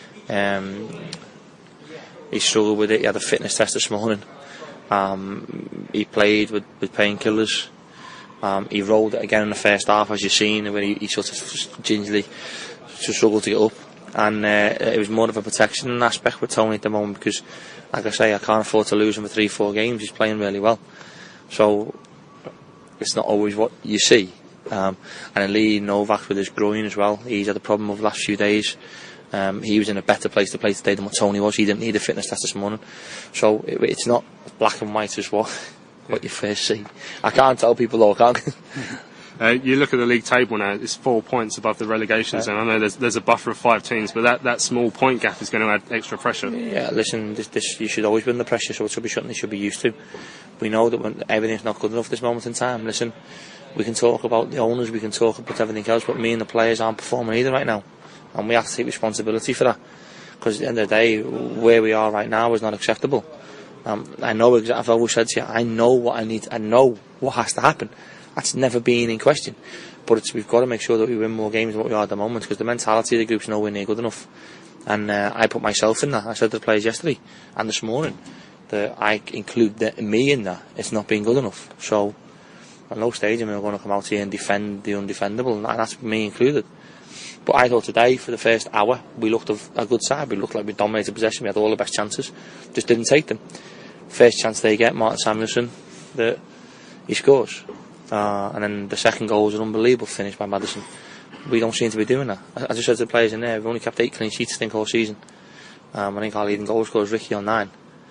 Speaker 12: He struggled with it. He had a fitness test this morning. He played with painkillers. He rolled it again in the first half, as you've seen, when he sort of gingerly struggled to get up. And it was more of a protection aspect with Tony at the moment, because, like I say, I can't afford to lose him for 3-4 games. He's playing really well. So it's not always what you see. And then Lee Novak with his groin as well. He's had a problem over the last few days. He was in a better place to play today than what Tony was. He didn't need a fitness test this morning. So it's not black and white as what you first see. I can't tell people though, I can't.
Speaker 11: You look at the league table now, it's 4 points above the relegation zone. I know there's a buffer of 5 teams, but that small point gap is going to add extra pressure.
Speaker 12: Yeah, listen, this you should always be under pressure, so it should be something they should be used to. We know that when everything's not good enough at this moment in time, listen, we can talk about the owners, we can talk about everything else, but me and the players aren't performing either right now. And we have to take responsibility for that, because at the end of the day, where we are right now is not acceptable. I know exactly. I've always said to you, I know what I need. I know what has to happen. That's never been in question. But we've got to make sure that we win more games than what we are at the moment, because the mentality of the group's nowhere near good enough. And I put myself in that. I said to the players yesterday and this morning that I include me in that. It's not been good enough. So at no stage am I going to come out here and defend the undefendable, and that's me included. But I thought today, for the first hour, we looked a good side. We looked like we dominated possession. We had all the best chances. Just didn't take them. First chance they get, Martin Samuelson, that he scores. And then the second goal was an unbelievable finish by Maddison. We don't seem to be doing that. I just said to the players in there, we've only kept 8 clean sheets, I think, all season. I think our leading goal scorer is Ricky on 9.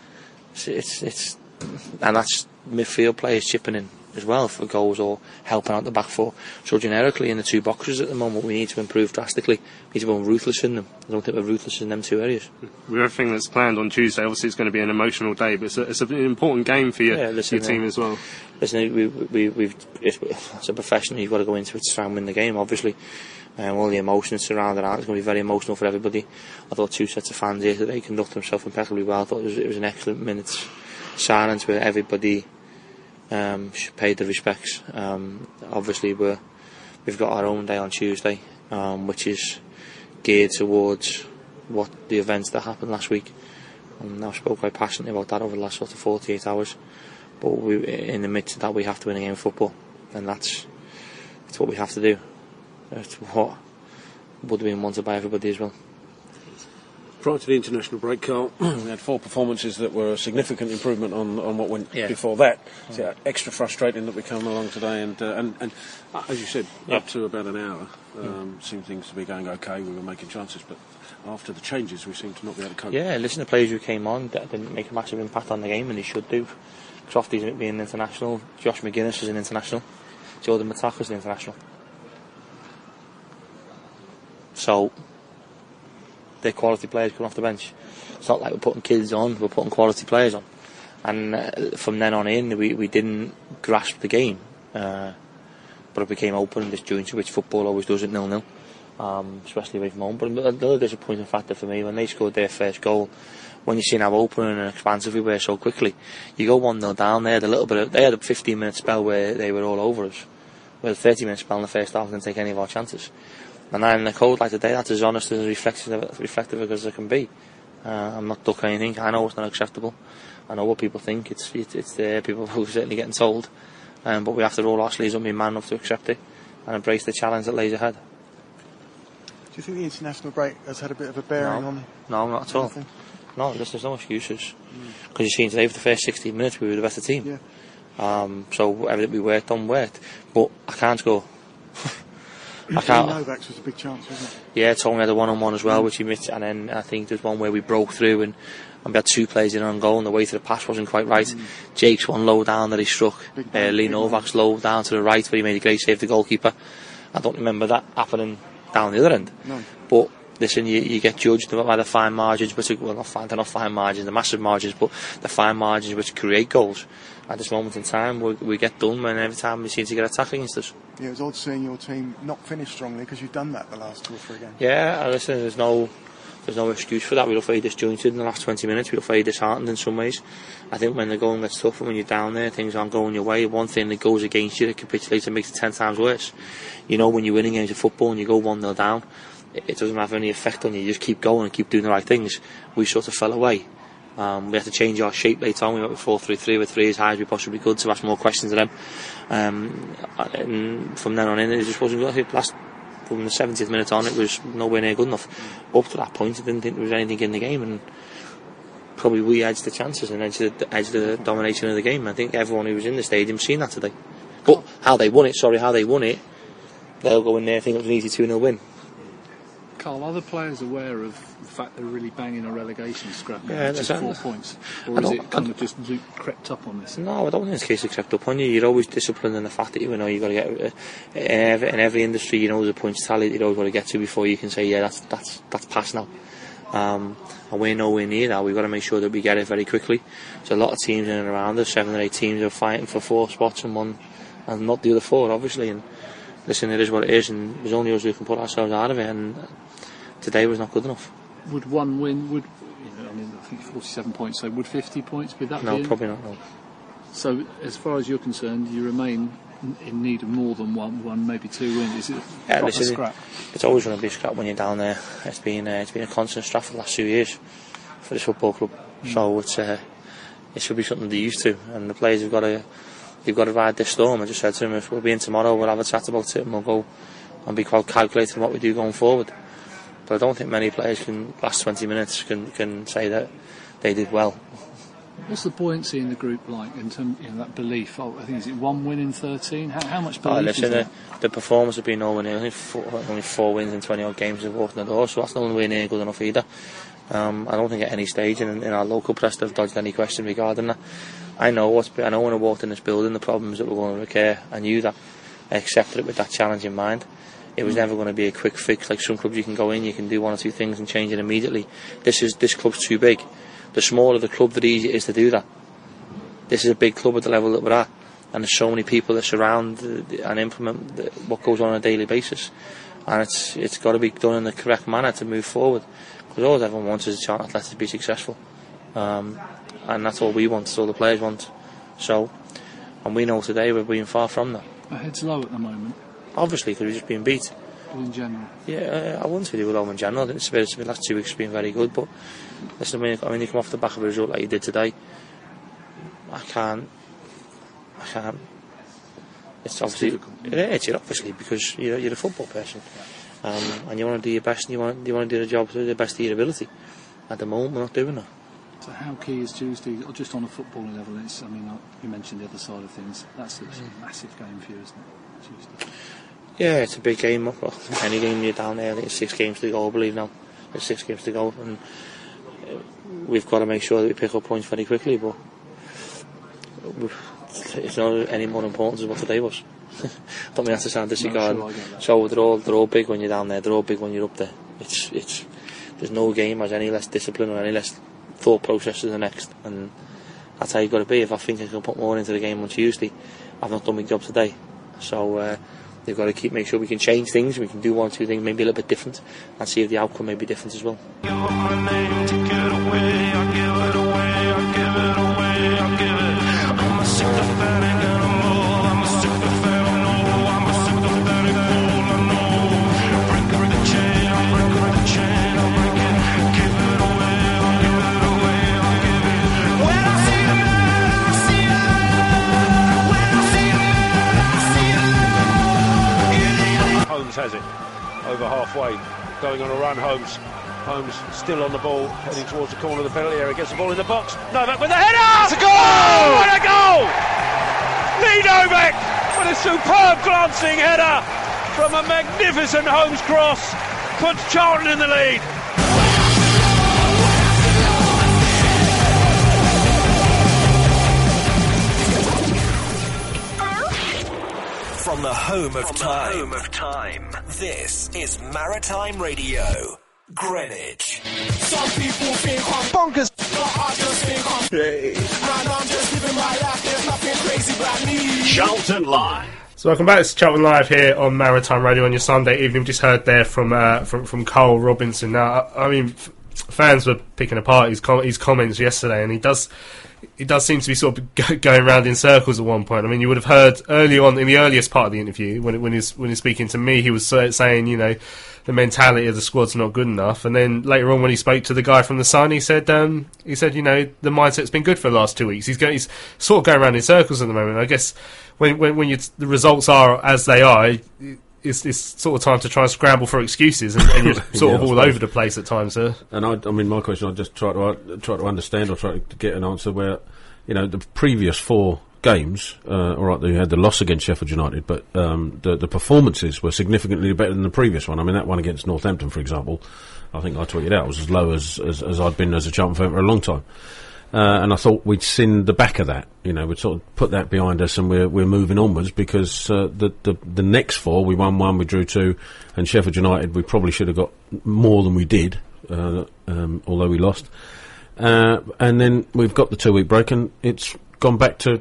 Speaker 12: And that's midfield players chipping in as well for goals or helping out the back four. So generically in the 2 boxes at the moment we need to improve drastically. We need to be ruthless in them. I don't think we're ruthless in them 2 areas.
Speaker 11: With everything that's planned on Tuesday, obviously it's going to be an emotional day, but it's an important game for your team as well.
Speaker 12: Listen, we've as a professional, you've got to go into it to try and win the game, obviously. all the emotions surrounding that. It's going to be very emotional for everybody. I thought 2 sets of fans here today conducted themselves impeccably well. I thought it was an excellent minute's silence where everybody paid the respects. Obviously we've got our own day on Tuesday, which is geared towards what the events that happened last week. And I spoke quite passionately about that over the last sort of 48 hours. But in the midst of that, we have to win a game of football, and that's what we have to do. It's what would have been wanted by everybody as well.
Speaker 8: Prior to the international break, Carl, we had 4 performances that were a significant improvement on what went before that. So extra frustrating that we come along today, and as you said, up to about an hour, seemed things to be going okay. We were making chances, but after the changes, we seemed to not be able to cope.
Speaker 12: Yeah, listen, the players who came on didn't make a massive impact on the game, and they should do. Crofty's being international, Josh McGuinness is an international, Jordan Mataka's an international. So they're quality players coming off the bench. It's not like we're putting kids on, we're putting quality players on. And from then on in, we didn't grasp the game, but it became open and disjointed, which football always does at 0-0, especially away from home. But another disappointing factor for me, when they scored their first goal, when you've seen how open and expansive we were so quickly, you go 1-0 down. They had a 15-minute spell where they were all over us. We had a 30-minute spell in the first half and didn't take any of our chances. And I'm in the cold like today, that's as honest and reflective as I can be. I'm not ducking anything. I know it's not acceptable. I know what people think. It's there. People are certainly getting told. But we have to roll our sleeves up and be man enough to accept it and embrace the challenge that lays ahead.
Speaker 13: Do you think the international break has had a bit of a bearing on?
Speaker 12: No, not at all. No, there's no excuses. Because you've seen today, for the first 16 minutes, we were the better team. Yeah. So everything we worked on worked. But I can't go. I can't.
Speaker 13: Novak's was a big chance, wasn't it?
Speaker 12: Yeah, Tony had a one-on-one as well, which he missed. And then I think there's one where we broke through and we had 2 players in on goal, and the way to the pass wasn't quite right. Jake's one low down that he struck. Lee Novak's low down to the right, where he made a great save, the goalkeeper. I don't remember that happening down the other end.
Speaker 13: No.
Speaker 12: But listen, you get judged by the fine margins, they're not fine margins, the massive margins, but the fine margins which create goals. At this moment in time, we get done when every time we seem to get attacked against us.
Speaker 13: Yeah, it was odd seeing your team not finish strongly, because you've done that the last 2 or 3 games.
Speaker 12: Yeah, listen, there's no excuse for that. We look very disjointed in the last 20 minutes. We look very disheartened in some ways. I think when the going gets tough and when you're down there, things aren't going your way. One thing that goes against you, that capitulates and makes it 10 times worse. You know, when you're winning games of football and you go 1-0 down, it doesn't have any effect on you. You just keep going and keep doing the right things. We sort of fell away. We had to change our shape later on. We went with 4-3-3 with 3 as high as we possibly could to ask more questions of them. And from then on in, it just wasn't good. From the 70th minute on, it was nowhere near good enough. Up to that point, I didn't think there was anything in the game, and probably we edged the chances and edged the domination of the game. I think everyone who was in the stadium seen that today. But how they won it, they'll go in there thinking it was an easy 2-0 win.
Speaker 14: Carl, are the players aware of the fact they're really banging a relegation scrap?
Speaker 12: Yeah,
Speaker 14: just 4 points, or is it kind of just crept up on this?
Speaker 12: No, I don't think it's a case of crept up on you. You're always disciplined in the fact that you know you've got to get in every industry. You know there's a points tally that you've always got to get to before you can say that's past now. And we're nowhere near that. We've got to make sure that we get it very quickly. So a lot of teams in and around us, 7 or 8 teams, are fighting for 4 spots and one, and not the other 4, obviously. And listen, it is what it is, and there's only us who can put ourselves out of it. And today was not good enough.
Speaker 14: Would one win, I think 47 points, so would 50 points be that?
Speaker 12: No, probably not, no.
Speaker 14: So, as far as you're concerned, you remain in need of more than one, maybe 2 wins. Is it a scrap?
Speaker 12: It's always going to be a scrap when you're down there. It's been a constant scrap for the last 2 years for this football club. So it should be something they're used to, and the players have got to ride this storm. I just said to them, if we'll be in tomorrow, we'll have a chat about it, and we'll go and be quite calculated in what we do going forward. But I don't think many players last 20 minutes can say that they did well.
Speaker 14: What's the buoyancy in the group like in terms of that belief? I think is it 1 win in 13? How much belief is that?
Speaker 12: The performance has been nowhere near. I think only 4 wins in 20 odd games have walked in the door, so that's nowhere near good enough either. I don't think at any stage in our local press they've dodged any question regarding that. I know when I walked in this building the problems that were going to recur. I knew that. I accepted it with that challenge in mind. It was never going to be a quick fix. Like some clubs, you can go in, you can do 1 or 2 things and change it immediately. This club's too big. The smaller the club, the easier it is to do that. This is a big club at the level that we're at, and there's so many people that surround and implement what goes on a daily basis. and it's got to be done in the correct manner to move forward. Because all everyone wants is a Charlton Athletic to be successful, and that's all we want. That's all the players want. So, and we know today we're being far from that.
Speaker 14: Our head's low at the moment.
Speaker 12: Obviously, because we're just being beat.
Speaker 14: But in general.
Speaker 12: Yeah, I wouldn't say they were low in general. I think the last 2 weeks have been very good. But listen, when you come off the back of a result like you did today, I can't. It's obviously obviously because you're a football person, and you want to do your best, and you want to do the job to the best of your ability. At the moment, we're not doing that.
Speaker 14: So how key is Tuesday, or just on a footballing level? You mentioned the other side of things. That's a massive game for you, isn't it? Tuesday.
Speaker 12: Yeah, it's a big game. Well, any game you're down there, I think it's 6 games to go. I believe now, there's 6 games to go, and we've got to make sure that we pick up points very quickly. But it's not any more important than what today was. Don't mean that to sound disregard. So they're all big when you're down there. They're all big when you're up there. There's no game has any less discipline or any less thought process than the next, and that's how you've got to be. If I think I can put more into the game on Tuesday, I've not done my job today. So they've got to make sure we can change things. We can do 1 or 2 things maybe a little bit different, and see if the outcome may be different as well.
Speaker 5: Has it over halfway, going on a run. Holmes still on the ball, heading towards the corner of the penalty area, gets the ball in the box. Novak with the header!
Speaker 6: It's a goal!
Speaker 5: Oh, what a goal! Lee Novak with a superb glancing header from a magnificent Holmes cross puts Charlton in the lead.
Speaker 4: From the home of time, this is Maritime Radio, Greenwich.
Speaker 6: Some people think I'm bonkers, but I just think I'm great. Man, I'm just living my life, there's nothing crazy about me.
Speaker 7: Charlton Live. So welcome back, it's Charlton Live here on Maritime Radio on your Sunday evening. We just heard there from Carl Robinson. Now, I mean, fans were picking apart his comments yesterday, and he does seem to be sort of going around in circles at one point. I mean, you would have heard early on in the earliest part of the interview when he's speaking to me, he was saying, you know, the mentality of the squad's not good enough. And then later on, when he spoke to the guy from the Sun, he said, you know, the mindset's been good for the last 2 weeks. He's sort of going around in circles at the moment. I guess when the results are as they are, it's sort of time to try and scramble for excuses, and you're sort of all over the place at times, sir.
Speaker 8: And I mean, my question, I just try to understand, or try to get an answer where, you know, the previous 4 games, all right, they had the loss against Sheffield United, but the performances were significantly better than the previous one. I mean, that one against Northampton, for example, I think I tweeted out, was as low as I'd been as a Charlton fan for a long time. And I thought we'd seen the back of that. You know, we'd sort of put that behind us, and we're moving onwards, because the next 4, we won 1, we drew 2, and Sheffield United, we probably should have got more than we did, although we lost. And then we've got the 2-week break, and it's gone back to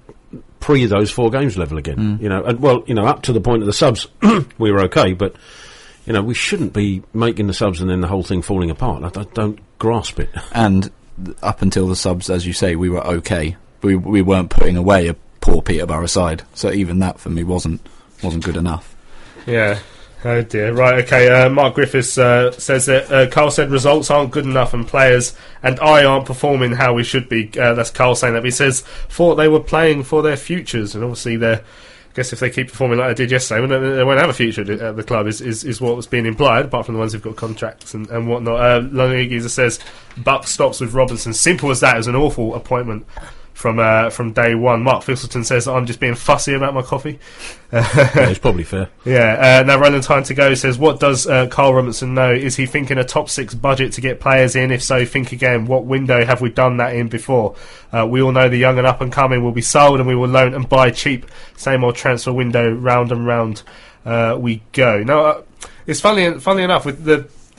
Speaker 8: pre those 4 games level again. You know, and well, you know, up to the point of the subs, we were okay, but you know, we shouldn't be making the subs and then the whole thing falling apart. I don't grasp it.
Speaker 9: And up until the subs, as you say, we were okay. We weren't putting away a poor Peterborough side, so even that for me wasn't good enough.
Speaker 7: Yeah. Oh dear. Right. Okay. Mark Griffiths says that Carl said results aren't good enough, and players and I aren't performing how we should be. That's Carl saying that. But he says thought they were playing for their futures, and obviously I guess if they keep performing like they did yesterday, they won't have a future at the club, is what was being implied, apart from the ones who've got contracts and whatnot. Longy says Buck stops with Robinson. Simple as that. It was an awful appointment from day one. Mark Thistleton says I'm just being fussy about my coffee.
Speaker 8: Yeah, it's probably fair.
Speaker 7: Yeah. Now Roland Time to Go says, what does Carl Robinson know? Is he thinking a top 6 budget to get players in? If so, think again. What window have we done that in before? We all know the young and up and coming will be sold, and we will loan and buy cheap. Same old transfer window, round and round we go. Now it's funny enough with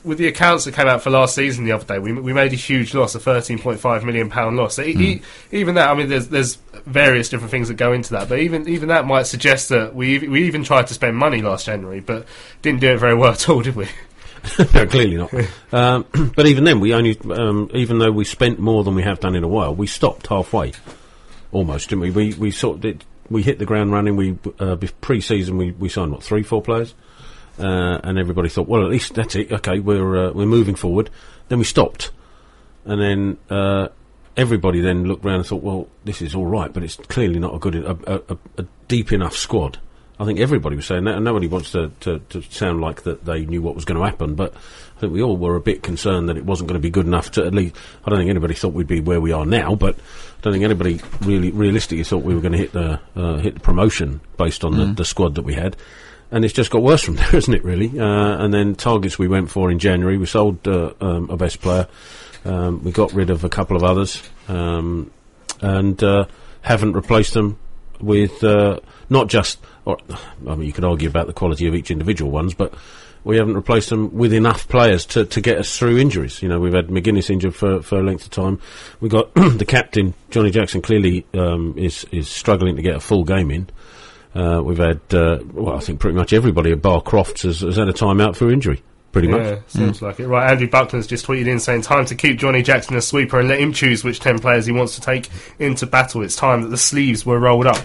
Speaker 7: with the accounts that came out for last season the other day, we made a huge loss, a £13.5 million loss. So even that, I mean, there's various different things that go into that, but even that might suggest that we even tried to spend money last January, but didn't do it very well at all, did we?
Speaker 8: No, clearly not. But even then, we only, even though we spent more than we have done in a while, we stopped halfway, almost, didn't we? We sort of did. We hit the ground running. We pre-season we signed 3-4 players, and everybody thought, well, at least that's it. Okay, we're moving forward. Then we stopped, and then everybody then looked around and thought, well, this is all right, but it's clearly not a deep enough squad. I think everybody was saying that, and nobody wants to sound like that they knew what was going to happen, but I think we all were a bit concerned that it wasn't going to be good enough to, at least, I don't think anybody thought we'd be where we are now, but I don't think anybody really realistically thought we were going to hit the promotion based on the squad that we had, and it's just got worse from there, isn't it, really? And then targets we went for in January, we sold a best player, we got rid of a couple of others, and haven't replaced them with not just, I mean, you could argue about the quality of each individual ones, but we haven't replaced them with enough players to get us through injuries. You know, we've had McGuinness injured for a length of time. We've got the captain, Johnny Jackson, clearly is struggling to get a full game in. We've had, I think pretty much everybody at Bar Crofts has had a time out for injury. Pretty much.
Speaker 7: Yeah, seems like it. Right, Andrew Buckland's just tweeted in saying, time to keep Johnny Jackson a sweeper and let him choose which 10 players he wants to take into battle. It's time that the sleeves were rolled up.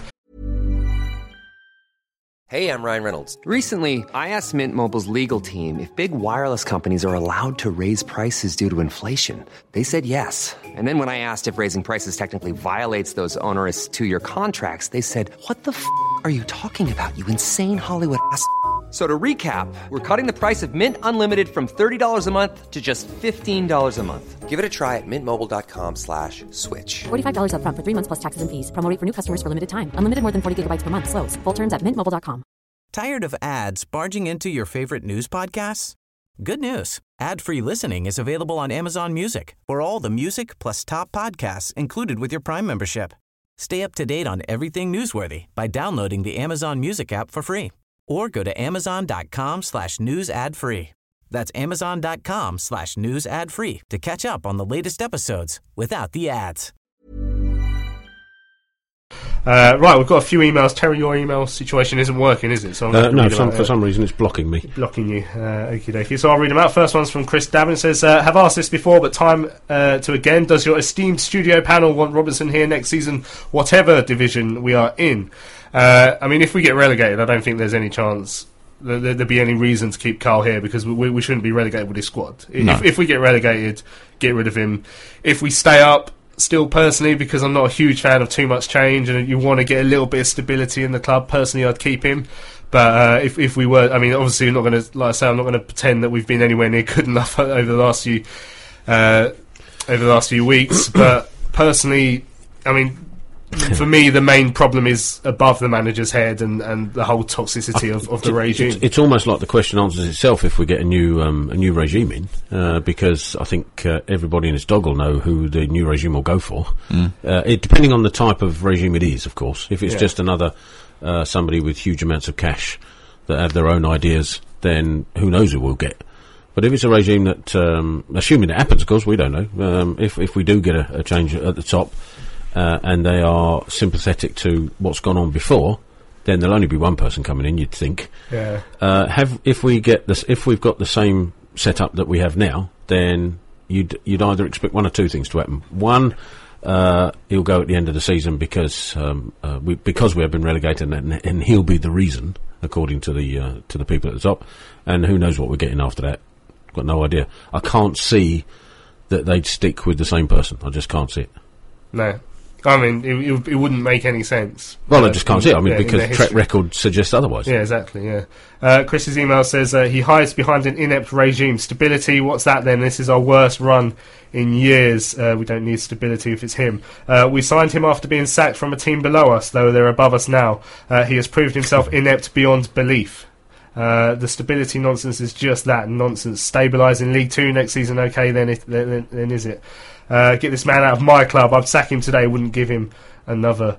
Speaker 1: Hey, I'm Ryan Reynolds. Recently, I asked Mint Mobile's legal team if big wireless companies are allowed to raise prices due to inflation. They said yes. And then when I asked if raising prices technically violates those onerous 2-year contracts, they said, what the f*** are you talking about, you insane Hollywood ass f- So to recap, we're cutting the price of Mint Unlimited from $30 a month to just $15 a month. Give it a try at mintmobile.com/switch.
Speaker 3: $45 up front for 3 months plus taxes and fees. Promo rate for new customers for limited time. Unlimited more than 40 gigabytes per month. Slows full terms at mintmobile.com.
Speaker 15: Tired of ads barging into your favorite news podcasts? Good news. Ad-free listening is available on Amazon Music for all the music plus top podcasts included with your Prime membership. Stay up to date on everything newsworthy by downloading the Amazon Music app for free. Or go to amazon.com/news ad free. That's amazon.com/news ad free to catch up on the latest episodes without the ads.
Speaker 7: Right, we've got a few emails. Terry, your email situation isn't working, is it? So
Speaker 8: no, for some reason it's blocking me.
Speaker 7: Blocking you. Okie dokie. So I'll read them out. First one's from Chris Davin. Says, have asked this before, but time to again. Does your esteemed studio panel want Robertson here next season, whatever division we are in? I mean, if we get relegated, I don't think there's any chance there'd be any reason to keep Carl here, because we shouldn't be relegated with his squad. No. If we get relegated, get rid of him. If we stay up, still personally, because I'm not a huge fan of too much change and you want to get a little bit of stability in the club, personally I'd keep him. But if we were, I mean, obviously I'm not going to, like I say, I'm not going to pretend that we've been anywhere near good enough over the last few weeks. But personally, I mean, for me, the main problem is above the manager's head and the whole toxicity of the regime.
Speaker 8: It's almost like the question answers itself if we get a new regime in, because I think everybody and his dog will know who the new regime will go for. Depending on the type of regime it is, of course. If it's just another somebody with huge amounts of cash that have their own ideas, then who knows who we'll get. But if it's a regime that, assuming it happens, of course, we don't know. If we do get a change at the top, and they are sympathetic to what's gone on before, then there'll only be one person coming in, you'd think.
Speaker 7: Yeah.
Speaker 8: If we've got the same setup that we have now, then you'd either expect one or two things to happen. One, he'll go at the end of the season because we have been relegated, and he'll be the reason, according to the people at the top. And who knows what we're getting after that? Got no idea. I can't see that they'd stick with the same person. I just can't see it.
Speaker 7: No. I mean, it wouldn't make any sense.
Speaker 8: Well, I just can't see it. I mean, because track record suggests otherwise.
Speaker 7: Yeah, exactly, yeah. Chris's email says, he hides behind an inept regime. Stability, what's that then? This is our worst run in years. We don't need stability if it's him. We signed him after being sacked from a team below us, though they're above us now. He has proved himself inept beyond belief. The stability nonsense is just that, nonsense. Stabilise in League 2 next season, okay, then is it? Get this man out of my club. I'd sack him today, wouldn't give him another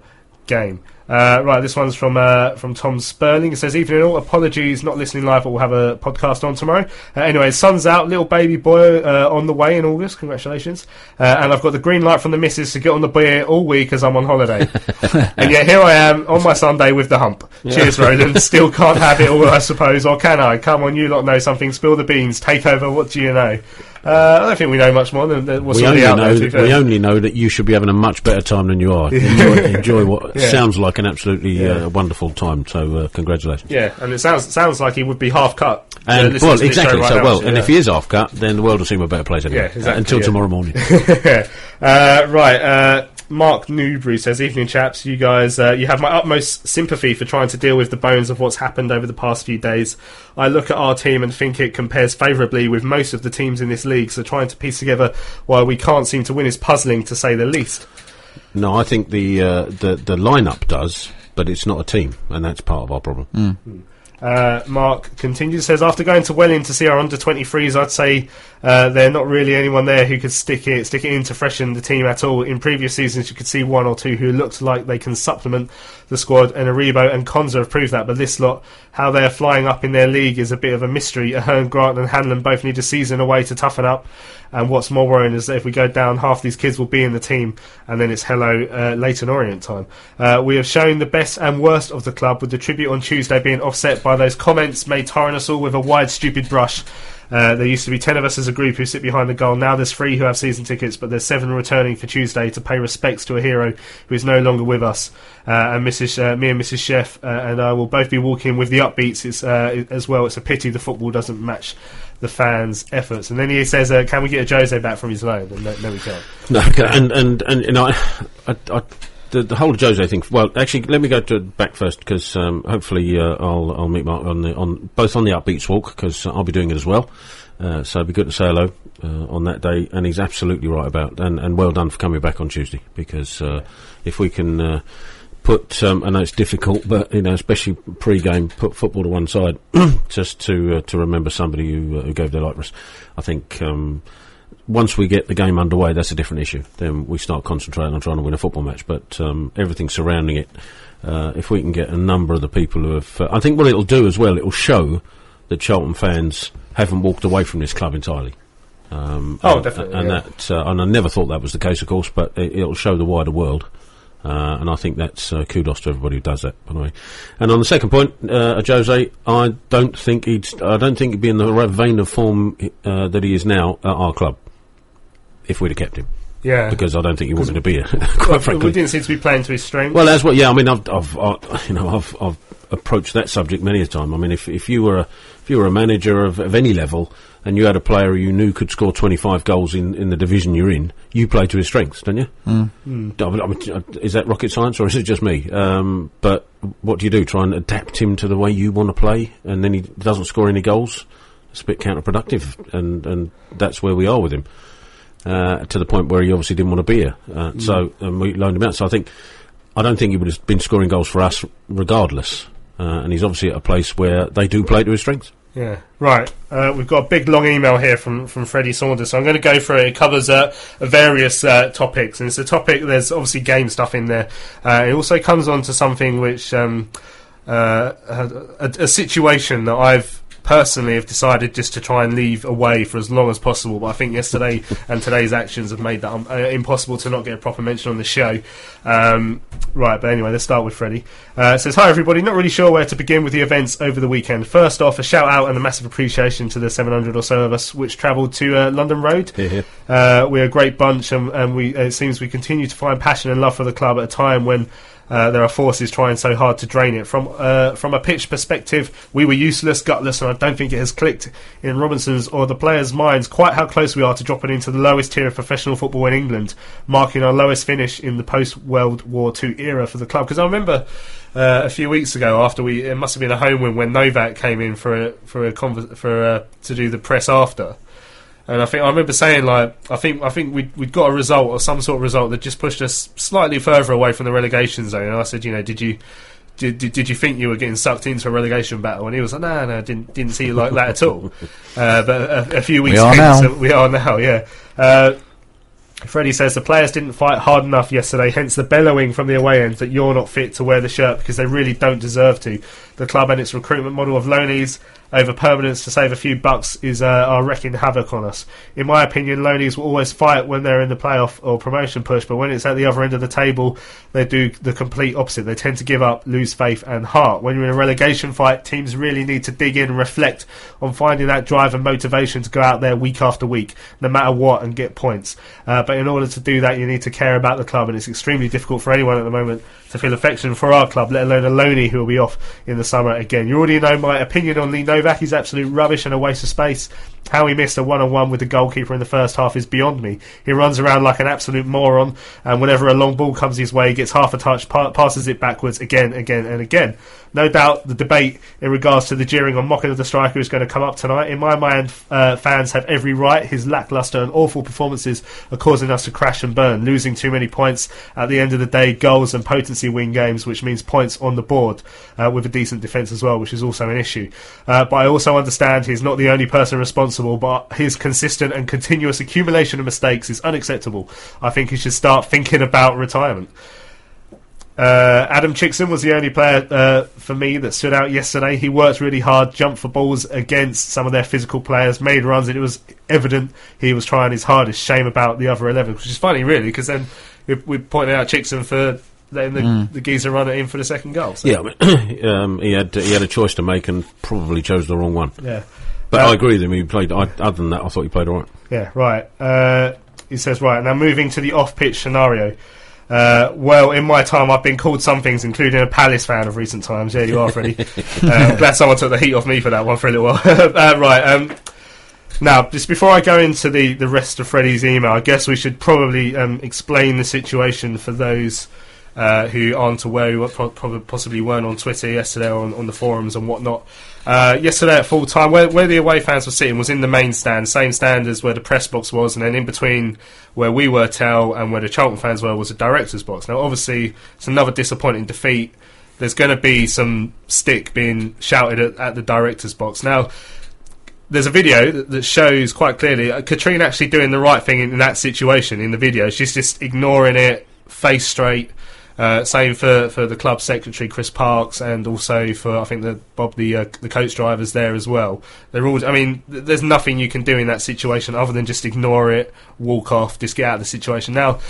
Speaker 7: game. Right, this one's from Tom Sperling. It says, evening all, apologies not listening live, but we'll have a podcast on tomorrow. Anyway, sun's out, little baby boy on the way in August, congratulations. And I've got the green light from the missus to get on the beer all week as I'm on holiday. And yet here I am on my Sunday with the hump. Yeah. Cheers, Roland. Still can't have it all, I suppose, or can I? Come on, you lot know something, spill the beans, take over, what do you know? I don't think we know much more than what's already out there.
Speaker 8: We only know that you should be having a much better time than you are. Enjoy what sounds like an absolutely wonderful time. So congratulations.
Speaker 7: Yeah, and it sounds like he would be half cut.
Speaker 8: And exactly. Right so and if he is half cut, then the world will seem a better place anyway. Yeah, exactly, until tomorrow morning.
Speaker 7: Right. Mark Newbury says, evening chaps, you guys, you have my utmost sympathy for trying to deal with the bones of what's happened over the past few days. I look at our team and think it compares favourably with most of the teams in this league, so trying to piece together why we can't seem to win is puzzling, to say the least.
Speaker 8: No, I think the lineup does, but it's not a team, and that's part of our problem.
Speaker 7: Mark continues, says, after going to Welling to see our under-23s, I'd say there not really anyone there who could stick it in to freshen the team at all. In previous seasons you could see one or two who looked like they can supplement the squad, and Aribo and Konza have proved that, but this lot, how they're flying up in their league is a bit of a mystery. Ahern, Grant and Hanlon both need a season away to toughen up, and what's more worrying is that if we go down, half these kids will be in the team, and then it's hello Leyton Orient time. We have shown the best and worst of the club, with the tribute on Tuesday being offset by those comments made tarring us all with a wide stupid brush. There used to be 10 of us as a group who sit behind the goal. Now there's 3 who have season tickets, but there's 7 returning for Tuesday to pay respects to a hero who is no longer with us. And me and Mrs. Sheff and I will both be walking with the upbeats as well. It's a pity the football doesn't match the fans' efforts. And then he says, can we get a Jose back from his loan? And no, we can't.
Speaker 8: No, and you know, the whole Jose thing. Well, actually, let me go back first, because hopefully I'll meet Mark both on the upbeats walk, because I'll be doing it as well. So it'd be good to say hello on that day. And he's absolutely right about, and well done for coming back on Tuesday, because if we can put, I know it's difficult, but you know, especially pre-game, put football to one side just to remember somebody who gave their life for us. I think. Once we get the game underway, that's a different issue. Then we start concentrating on trying to win a football match. But everything surrounding it, if we can get a number of the people who have... I think what it'll do as well, it'll show that Charlton fans haven't walked away from this club entirely.
Speaker 7: Definitely.
Speaker 8: And and I never thought that was the case, of course, but it'll show the wider world. And I think that's kudos to everybody who does that, by the way. And on the second point, Jose, I don't think he'd be in the right vein of form that he is now at our club, if we'd have kept him.
Speaker 7: Yeah,
Speaker 8: because I don't think he wanted to be here. Quite frankly,
Speaker 7: we didn't seem to be playing to his strengths.
Speaker 8: Well, that's what. Yeah, I mean, I've approached that subject many a time. I mean, if you were a manager of any level and you had a player who you knew could score 25 goals in the division you're in, you play to his strengths, don't you? I mean, is that rocket science, or is it just me? But what do? Try and adapt him to the way you want to play, and then he doesn't score any goals? It's a bit counterproductive, and that's where we are with him. To the point where he obviously didn't want to be here. So we loaned him out. So I don't think he would have been scoring goals for us regardless. And he's obviously at a place where they do play to his strengths.
Speaker 7: Yeah, right. We've got a big long email here from Freddie Saunders, so I'm going to go through it. It covers various topics, and it's a topic, there's obviously game stuff in there. It also comes on to something which, a situation that I've personally have decided just to try and leave away for as long as possible, but I think yesterday and today's actions have made that impossible to not get a proper mention on the show. Right, but anyway, let's start with Freddie. It says, hi everybody, not really sure where to begin with the events over the weekend. First off, a shout out and a massive appreciation to the 700 or so of us which travelled to London Road. We're a great bunch, and it seems we continue to find passion and love for the club at a time when there are forces trying so hard to drain it. From a pitch perspective, we were useless, gutless, and I don't think it has clicked in Robinson's or the players' minds quite how close we are to dropping into the lowest tier of professional football in England, marking our lowest finish in the post-World War II era for the club. Because I remember a few weeks ago, after it must have been a home win when Novak came in to do the press after. And I remember saying, like, I think we'd got a result, or some sort of result, that just pushed us slightly further away from the relegation zone. And I said, did you think you were getting sucked into a relegation battle? And he was like, no, didn't see it like that at all. But a few weeks later, we are now, yeah. Freddie says the players didn't fight hard enough yesterday, hence the bellowing from the away end that you're not fit to wear the shirt because they really don't deserve to. The club and its recruitment model of loanies over permanence to save a few bucks are wreaking havoc on us. In my opinion, loanies will always fight when they're in the playoff or promotion push, but when it's at the other end of the table, they do the complete opposite. They tend to give up, lose faith and heart. When you're in a relegation fight, teams really need to dig in and reflect on finding that drive and motivation to go out there week after week, no matter what, and get points. But in order to do that, you need to care about the club, and it's extremely difficult for anyone at the moment to feel affection for our club, let alone a loanee who will be off in the summer again. You already know my opinion on Lee Novak. He's absolute rubbish and a waste of space. How he missed a one-on-one with the goalkeeper in the first half is beyond me. He runs around like an absolute moron, and whenever a long ball comes his way, he gets half a touch, passes it backwards again and again. No doubt the debate in regards to the jeering and mocking of the striker is going to come up tonight. In my mind, fans have every right. His lacklustre and awful performances are causing us to crash and burn, losing too many points. At the end of the day, goals and potency win games, which means points on the board, with a decent defence as well, which is also an issue. But I also understand he's not the only person responsible, but his consistent and continuous accumulation of mistakes is unacceptable. I think he should start thinking about retirement. Adam Chickson was the only player for me that stood out yesterday. He worked really hard, jumped for balls against some of their physical players, made runs, and it was evident he was trying his hardest. Shame about the other 11, which is funny really, because then we pointed out Chickson for letting the geezer run it in for the second goal. So.
Speaker 8: Yeah, he had a choice to make and probably chose the wrong one.
Speaker 7: Yeah,
Speaker 8: but I agree with him. He played. Other than that, I thought he played all right.
Speaker 7: Yeah, right. He says, right, now moving to the off-pitch scenario. Well, in my time, I've been called some things, including a Palace fan of recent times. Yeah, you are, Freddie. I'm glad someone took the heat off me for that one for a little while. Right. Now, just before I go into the rest of Freddie's email, I guess we should probably explain the situation for those who aren't aware, who possibly weren't on Twitter yesterday or on the forums and whatnot. Yesterday at full time, where the away fans were sitting was in the main stand, same stand as where the press box was, and then in between where we were, Tell, and where the Charlton fans were was the director's box. Now, obviously, it's another disappointing defeat. There's going to be some stick being shouted at the director's box. Now, there's a video that shows quite clearly Katrine actually doing the right thing in that situation in the video. She's just ignoring it, face straight. Same for the club secretary Chris Parks, and also for I think Bob the coach drivers there as well. They're all. I mean, there's nothing you can do in that situation other than just ignore it, walk off, just get out of the situation. Now,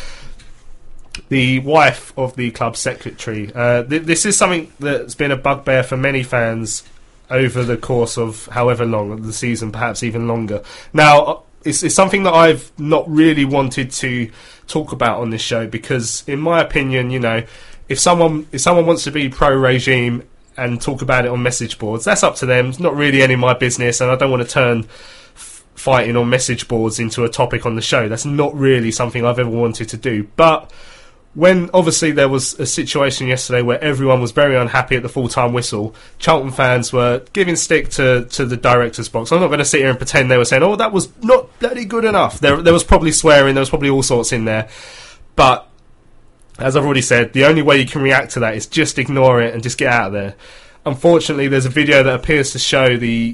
Speaker 7: the wife of the club secretary. This is something that's been a bugbear for many fans over the course of however long the season, perhaps even longer. Now, it's something that I've not really wanted to talk about on this show because, in my opinion, you know, if someone wants to be pro-regime and talk about it on message boards, that's up to them. It's not really any of my business, and I don't want to turn fighting on message boards into a topic on the show. That's not really something I've ever wanted to do. But when obviously there was a situation yesterday where everyone was very unhappy at the full-time whistle, Charlton fans were giving stick to the director's box. I'm not going to sit here and pretend they were saying, oh, that was not bloody good enough. There was probably swearing, there was probably all sorts in there. But, as I've already said, the only way you can react to that is just ignore it and just get out of there. Unfortunately, there's a video that appears to show the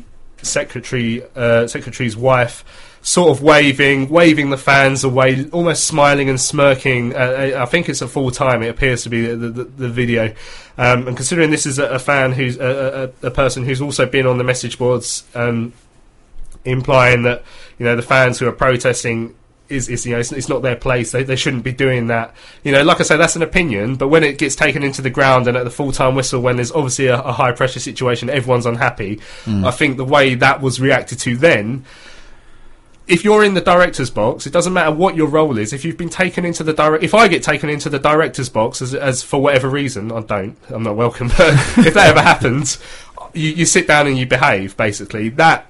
Speaker 7: secretary's wife sort of waving the fans away, almost smiling and smirking. I think it's at full time. It appears to be the video. And considering this is a fan who's a person who's also been on the message boards, implying that, you know, the fans who are protesting is you know, it's not their place. They shouldn't be doing that. You know, like I say, that's an opinion. But when it gets taken into the ground and at the full time whistle, when there's obviously a high pressure situation, everyone's unhappy. I think the way that was reacted to then. If you're in the director's box, it doesn't matter what your role is. If you've been taken into if I get taken into the director's box as for whatever reason, I'm not welcome. But if that ever happens, you sit down and you behave. Basically, that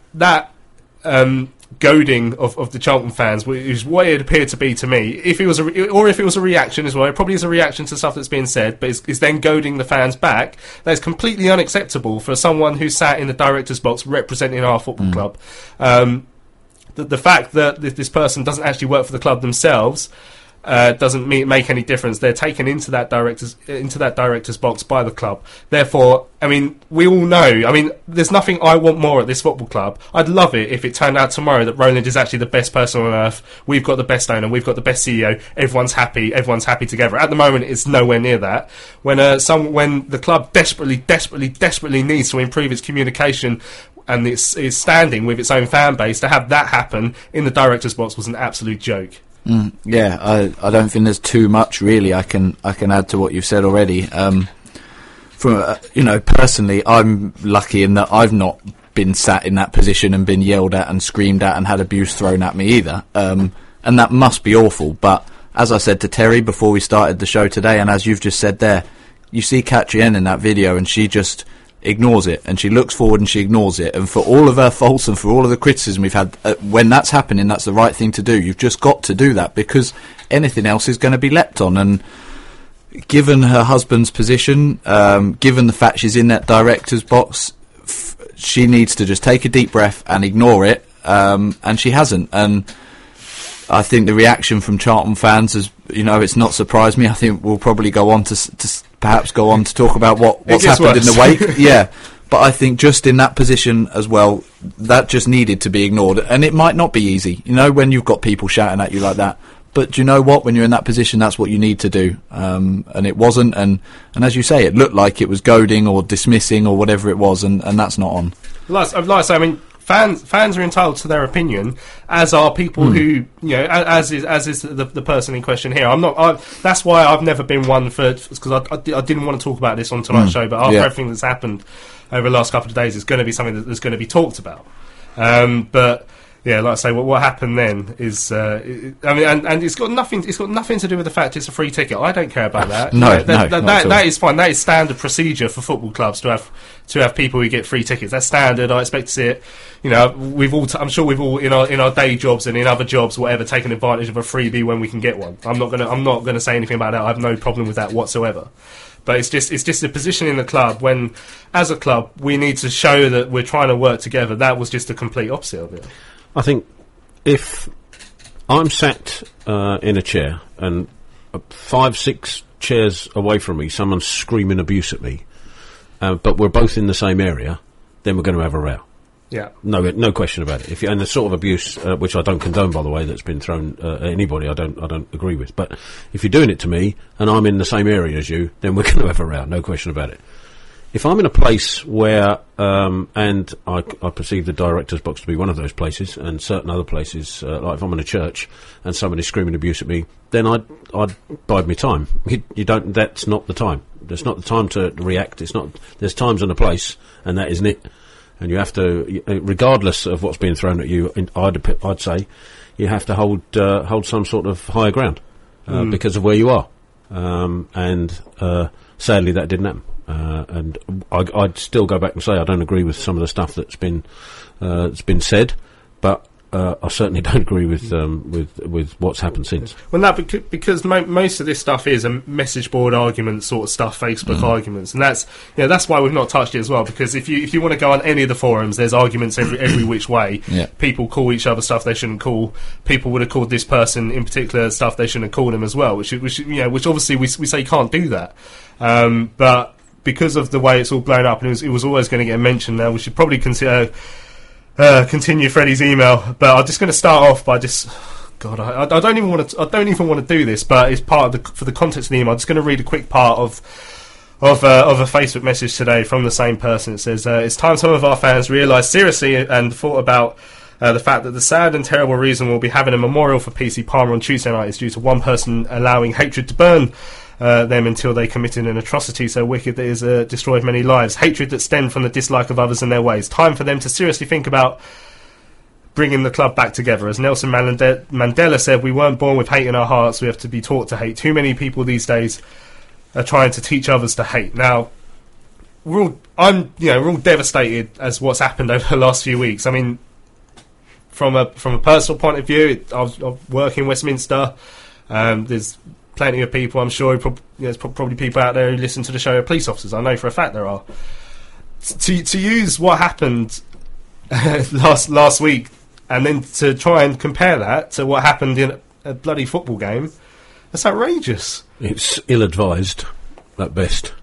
Speaker 7: goading of the Charlton fans is what it appeared to be to me. If it was a reaction as well, it probably is a reaction to stuff that's being said, but it's then goading the fans back. That's completely unacceptable for someone who sat in the director's box representing our football club. The fact that this person doesn't actually work for the club themselves, doesn't make any difference. They're taken into that director's box by the club. Therefore, I mean, we all know. I mean, there's nothing I want more at this football club. I'd love it if it turned out tomorrow that Roland is actually the best person on earth. We've got the best owner. We've got the best CEO. Everyone's happy. Everyone's happy together. At the moment, it's nowhere near that. When the club desperately needs to improve its communication and its standing with its own fan base, to have that happen in the director's box was an absolute joke.
Speaker 9: Yeah, I don't think there's too much really I can add to what you've said already. Personally, I'm lucky in that I've not been sat in that position and been yelled at and screamed at and had abuse thrown at me either. And that must be awful. But as I said to Terry before we started the show today, and as you've just said there, you see Katrin in that video and she just ignores it, and she looks forward and she ignores it. And for all of her faults and for all of the criticism we've had, when that's happening, that's the right thing to do. You've just got to do that, because anything else is going to be leapt on. And given her husband's position, given the fact she's in that director's box, she needs to just take a deep breath and ignore it, and she hasn't. And I think the reaction from Charlton fans has, it's not surprised me. I think we'll probably go on to perhaps go on to talk about what's happened in the wake. Yeah, but I think just in that position as well, that just needed to be ignored. And it might not be easy, when you've got people shouting at you like that. But do you know what? When you're in that position, that's what you need to do. And it wasn't. And as you say, it looked like it was goading or dismissing or whatever it was, and that's not on.
Speaker 7: Like I say, I mean, fans are entitled to their opinion, as are people who, as is the person in question here. That's why I've never been one because I didn't want to talk about this on tonight's show, but after everything that's happened over the last couple of days, it's going to be something that's going to be talked about. But yeah, like I say, what happened then is, and it's got nothing to do with the fact it's a free ticket. I don't care about that. That is fine. That is standard procedure for football clubs to have people who get free tickets. That's standard. I expect to see it. I'm sure we've all in our day jobs and in other jobs, whatever, taken advantage of a freebie when we can get one. I'm not gonna say anything about that. I have no problem with that whatsoever. But it's just a position in the club when, as a club, we need to show that we're trying to work together. That was just the complete opposite of it.
Speaker 8: I think if I'm sat in a chair and 5-6 chairs away from me, someone's screaming abuse at me, but we're both in the same area, then we're going to have a row.
Speaker 7: Yeah.
Speaker 8: No question about it. And the sort of abuse, which I don't condone, by the way, that's been thrown at anybody, I don't agree with. But if you're doing it to me and I'm in the same area as you, then we're going to have a row. No question about it. If I'm in a place where, and I perceive the director's box to be one of those places, and certain other places, like if I'm in a church and somebody's screaming abuse at me, then I'd bide my time. That's not the time. That's not the time to react. There's times and a place, and that isn't it. And you have to, regardless of what's being thrown at you, I'd say, you have to hold some sort of higher ground, because of where you are. And sadly that didn't happen. And I'd still go back and say I don't agree with some of the stuff that's been said, but I certainly don't agree with what's happened since.
Speaker 7: Well, because most of this stuff is a message board argument sort of stuff, Facebook arguments, and that's why we've not touched it as well. Because if you want to go on any of the forums, there's arguments every which way. Yeah. People call each other stuff they shouldn't call. People would have called this person in particular stuff they shouldn't have called him as well. Which obviously we say you can't do that, but because of the way it's all blown up, and it was always going to get mentioned. Now we should probably consider. Continue Freddie's email, but I'm just going to start off by just. God, I don't even want to do this, but it's part of for the context of the email. I'm just going to read a quick part of a Facebook message today from the same person. It says, "It's time some of our fans realised seriously and thought about the fact that the sad and terrible reason we'll be having a memorial for PC Palmer on Tuesday night is due to one person allowing hatred to burn." Them until they committed an atrocity so wicked that it has destroyed many lives. Hatred that stemmed from the dislike of others and their ways. Time for them to seriously think about bringing the club back together. As Nelson Mandela said, we weren't born with hate in our hearts, we have to be taught to hate. Too many people these days are trying to teach others to hate. Now, we're all devastated as what's happened over the last few weeks. I mean, from a personal point of view, I work in Westminster. There's plenty of people, I'm sure, there's probably people out there who listen to the show are police officers. I know for a fact there are. To use what happened last week and then to try and compare that to what happened in a bloody football game, That's outrageous.
Speaker 8: It's ill-advised, at best.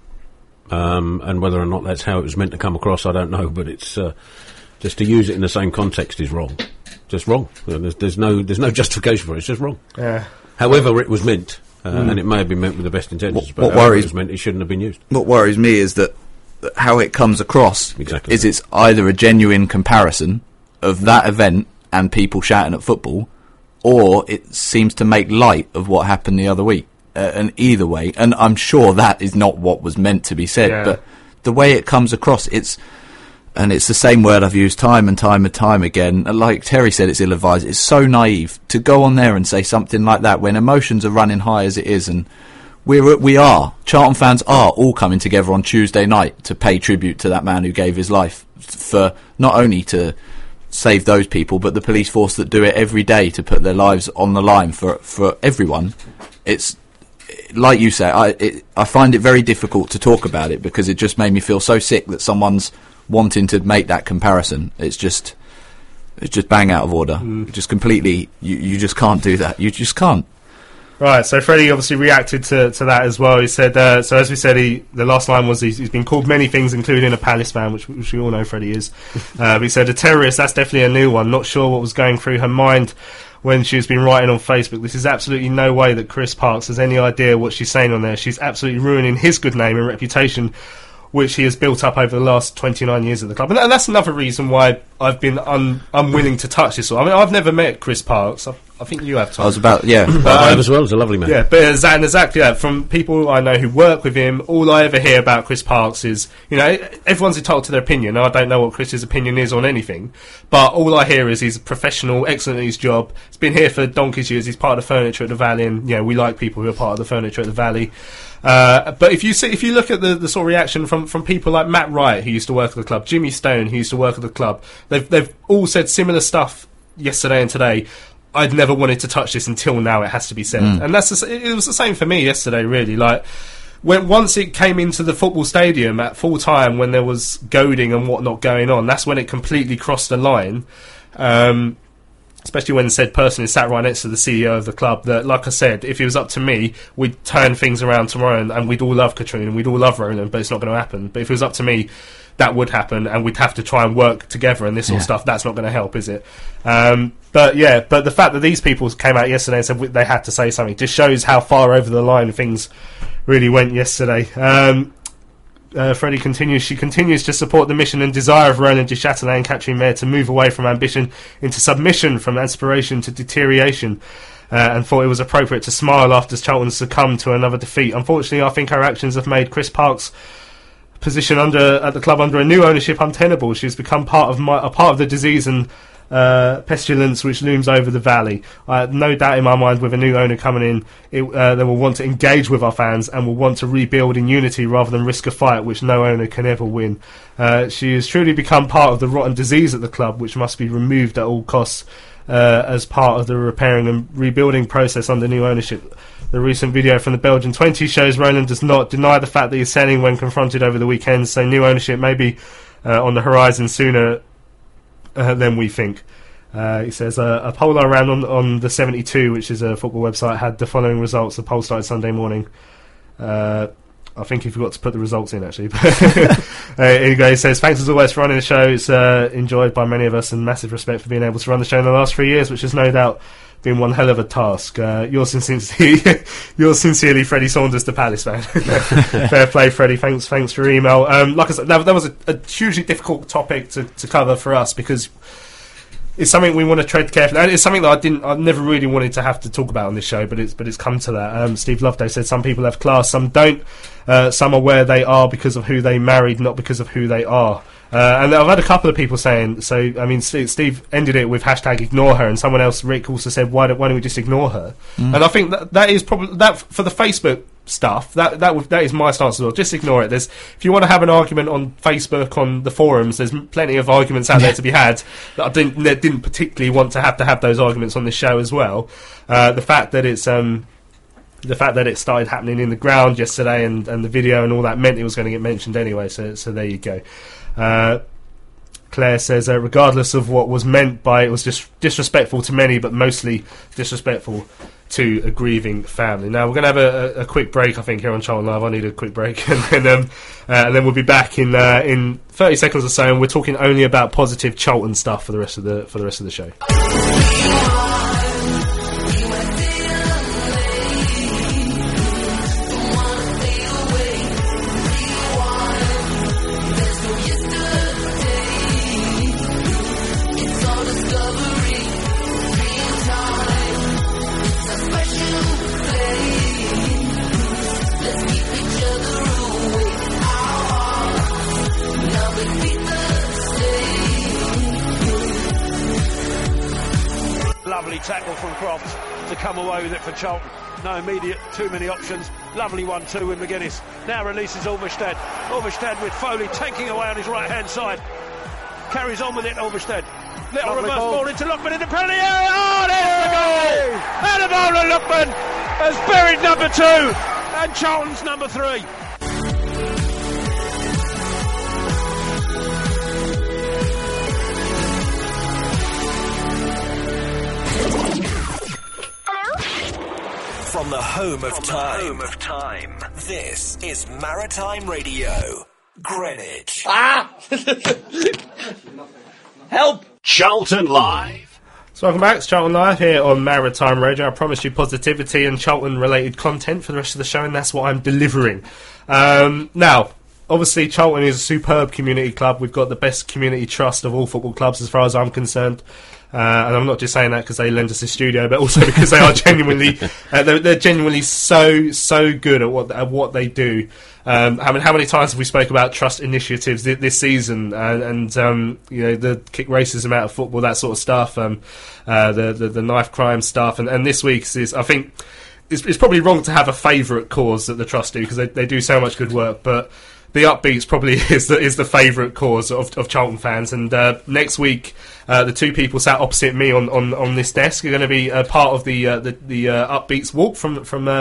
Speaker 8: And whether or not that's how it was meant to come across, I don't know. But it's just to use it in the same context is wrong. Just wrong. There's no justification for it. It's just wrong.
Speaker 7: Yeah.
Speaker 8: However it was meant, and it may have been meant with the best intentions, but
Speaker 9: what
Speaker 8: however
Speaker 9: worries
Speaker 8: it was meant, it shouldn't have been used.
Speaker 9: What worries me is that how it comes across is it's either a genuine comparison of that event and people shouting at football, or it seems to make light of what happened the other week. And either way, and I'm sure that is not what was meant to be said, but the way it comes across, it's the same word I've used time and time again. Like Terry said, it's ill-advised. It's so naive to go on there and say something like that when emotions are running high as it is, and Charlton fans are all coming together on Tuesday night to pay tribute to that man who gave his life for not only to save those people, but the police force that do it every day to put their lives on the line for everyone. It's like you say, I find it very difficult to talk about it because it just made me feel so sick that someone's wanting to make that comparison. It's just bang out of order. Just completely, you just can't do that. You just can't.
Speaker 7: Right, so Freddie obviously reacted to that as well. He said, so as we said, the last line was he's been called many things, including a Palace fan, which we all know Freddie is. But he said, a terrorist, that's definitely a new one. Not sure what was going through her mind when she's been writing on Facebook. This is absolutely no way that Chris Parkes has any idea what she's saying on there. She's absolutely ruining his good name and reputation, which he has built up over the last 29 years at the club. And that's another reason why I've been unwilling to touch this. I mean, I've never met Chris Parkes. I think you have, Tom.
Speaker 8: I have as well. He's a lovely man.
Speaker 7: Yeah, but exactly that. From people I know who work with him, all I ever hear about Chris Parkes is, everyone's entitled to their opinion. I don't know what Chris's opinion is on anything, but all I hear is he's a professional, excellent at his job. He's been here for donkey's years. He's part of the furniture at the Valley, and we like people who are part of the furniture at the Valley. But if you look at the sort of reaction from people like Matt Wright, who used to work at the club, Jimmy Stone, who used to work at the club, they've all said similar stuff yesterday and today. I'd never wanted to touch this until now. It has to be said, and it was the same for me yesterday. Really, like once it came into the football stadium at full time, when there was goading and whatnot going on, that's when it completely crossed the line. Especially when said person is sat right next to the CEO of the club. That, like I said, if it was up to me, we'd turn things around tomorrow, and we'd all love Katrina and we'd all love Roland, but it's not going to happen. But if it was up to me, that would happen, and we'd have to try and work together and this sort of stuff. That's not going to help, is it? But the fact that these people came out yesterday and said they had to say something just shows how far over the line things really went yesterday. Freddie continues. She continues to support the mission and desire of Roland Duchâtelet and Catherine Mayer to move away from ambition into submission, from aspiration to deterioration, and thought it was appropriate to smile after Charlton succumbed to another defeat. Unfortunately, I think her actions have made Chris Parkes' position at the club under a new ownership untenable. She's become part of the disease and pestilence which looms over the Valley. I have no doubt in my mind, with a new owner coming in, they will want to engage with our fans and will want to rebuild in unity rather than risk a fight which no owner can ever win. She has truly become part of the rotten disease at the club, which must be removed at all costs as part of the repairing and rebuilding process under new ownership. The recent video from the Belgian 20 shows Roland does not deny the fact that he's selling when confronted over the weekend, so new ownership may be on the horizon sooner than we think. He says a poll I ran on the 72, which is a football website, had the following results. The poll started Sunday morning. I think he forgot to put the results in, actually. He says, thanks as always for running the show. It's enjoyed by many of us, and massive respect for being able to run the show in the last 3 years, which has no doubt been one hell of a task. Yours sincerely, Freddie Saunders, the Palace fan. Fair play, Freddie. Thanks for your email. Like I said, that was a hugely difficult topic to cover for us, because it's something we want to tread carefully, and it's something that I never really wanted to have to talk about on this show, but it's come to that. Steve Loveday said some people have class, some don't. Some are where they are because of who they married, not because of who they are. And I've had a couple of people saying, so I mean, Steve ended it with hashtag ignore her, and someone else, Rick, also said, why don't we just ignore her? And I think that is probably that for the Facebook stuff. That is my stance as well. Just ignore it. If you want to have an argument on Facebook, on the forums, there's plenty of arguments out there to be had. That I didn't particularly want to have those arguments on this show as well. The fact that it started happening in the ground yesterday, and the video and all that meant it was going to get mentioned anyway. So there you go. Claire says, regardless of what was meant by it, was just disrespectful to many, but mostly disrespectful to a grieving family. Now we're going to have a quick break, I think, here on Charlton Live. I need a quick break, and then we'll be back in 30 seconds or so, and we're talking only about positive Charlton stuff for the rest of the show.
Speaker 5: Lovely tackle from Croft to come away with it for Charlton. No immediate, too many options. Lovely 1-2 with McGuinness. Now releases Ulverstad. Ulverstad with Foley tanking away on his right-hand side. Carries on with it, Ulverstad. Little reverse ball into Lookman in the penalty area. Oh, there's the goal! And the ball to Lookman has buried number 2 and Charlton's number 3.
Speaker 4: From the home of time, this is Maritime Radio, Greenwich.
Speaker 16: Help!
Speaker 4: Charlton Live.
Speaker 7: So welcome back, it's Charlton Live here on Maritime Radio. I promised you positivity and Charlton-related content for the rest of the show, and that's what I'm delivering. Now, obviously, Charlton is a superb community club. We've got the best community trust of all football clubs, as far as I'm concerned. And I'm not just saying that because they lend us a studio, but also because they are genuinely, they're genuinely so good at what they do. How many times have we spoke about trust initiatives this season, and the kick racism out of football, that sort of stuff, the knife crime stuff, and this week's is, I think, it's probably wrong to have a favourite cause that the trust do because they do so much good work, but the Upbeats probably is the favourite cause of Charlton fans. And next week, the two people sat opposite me on this desk are going to be part of the Upbeats walk from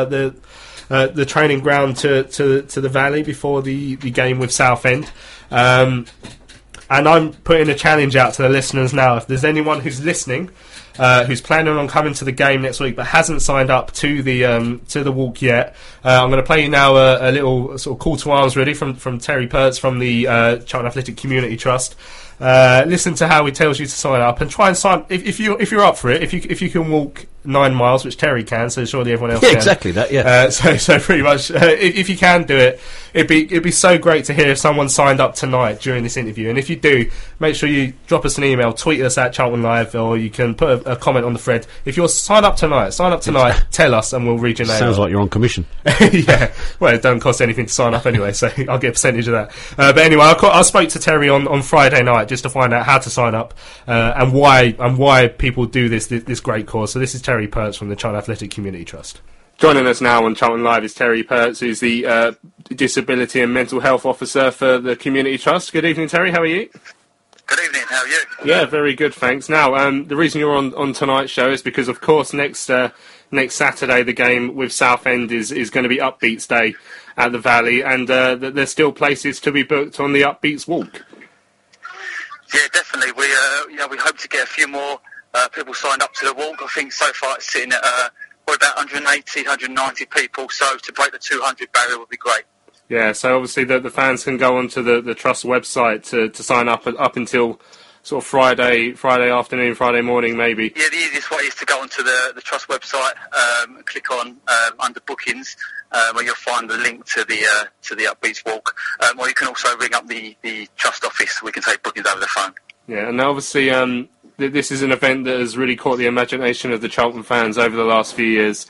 Speaker 7: the training ground to the Valley before the game with Southend. And I'm putting a challenge out to the listeners now. If there's anyone who's listening, who's planning on coming to the game next week but hasn't signed up to the walk yet, I'm going to play you now a little sort of call to arms really from Terry Pertz from the Charlton Athletic Community Trust. Listen to how he tells you to sign up and try and sign if you're up for it. If you can walk 9 miles, which Terry can, so surely everyone else can.
Speaker 8: Exactly that. Yeah.
Speaker 7: So pretty much, if you can do it, it'd be so great to hear if someone signed up tonight during this interview. And if you do, make sure you drop us an email, tweet us at Charlton Live, or you can put a comment on the thread. If you're signed up tonight, tell us, and we'll read your name.
Speaker 8: Sounds like you're on commission.
Speaker 7: Yeah. Well, it doesn't cost anything to sign up anyway, so I'll get a percentage of that. But anyway, I spoke to Terry on Friday night just to find out how to sign up and why people do this great cause. So this is Terry Pertz from the Charlton Athletic Community Trust.
Speaker 11: Joining us now on Charlton Live is Terry Pertz, who's the Disability and Mental Health Officer for the Community Trust. Good evening, Terry. How are you?
Speaker 17: Good evening. How are you?
Speaker 11: Yeah, very good, thanks. Now, the reason you're on tonight's show is because, of course, next Saturday the game with Southend is going to be Upbeats Day at the Valley, and there's still places to be booked on the Upbeats walk.
Speaker 17: Yeah, definitely. We hope to get a few more people signed up to the walk. I think so far it's sitting at about 180, 190 people. So to break the 200 barrier would be great.
Speaker 11: Yeah, so obviously the fans can go onto the Trust website to sign up until sort of Friday afternoon, Friday morning maybe.
Speaker 17: Yeah, the easiest way is to go onto the Trust website and click on under bookings, where you'll find the link to the Upbeats walk. Or you can also ring up the Trust office. We can take bookings over the phone.
Speaker 11: Yeah, and obviously this is an event that has really caught the imagination of the Charlton fans over the last few years.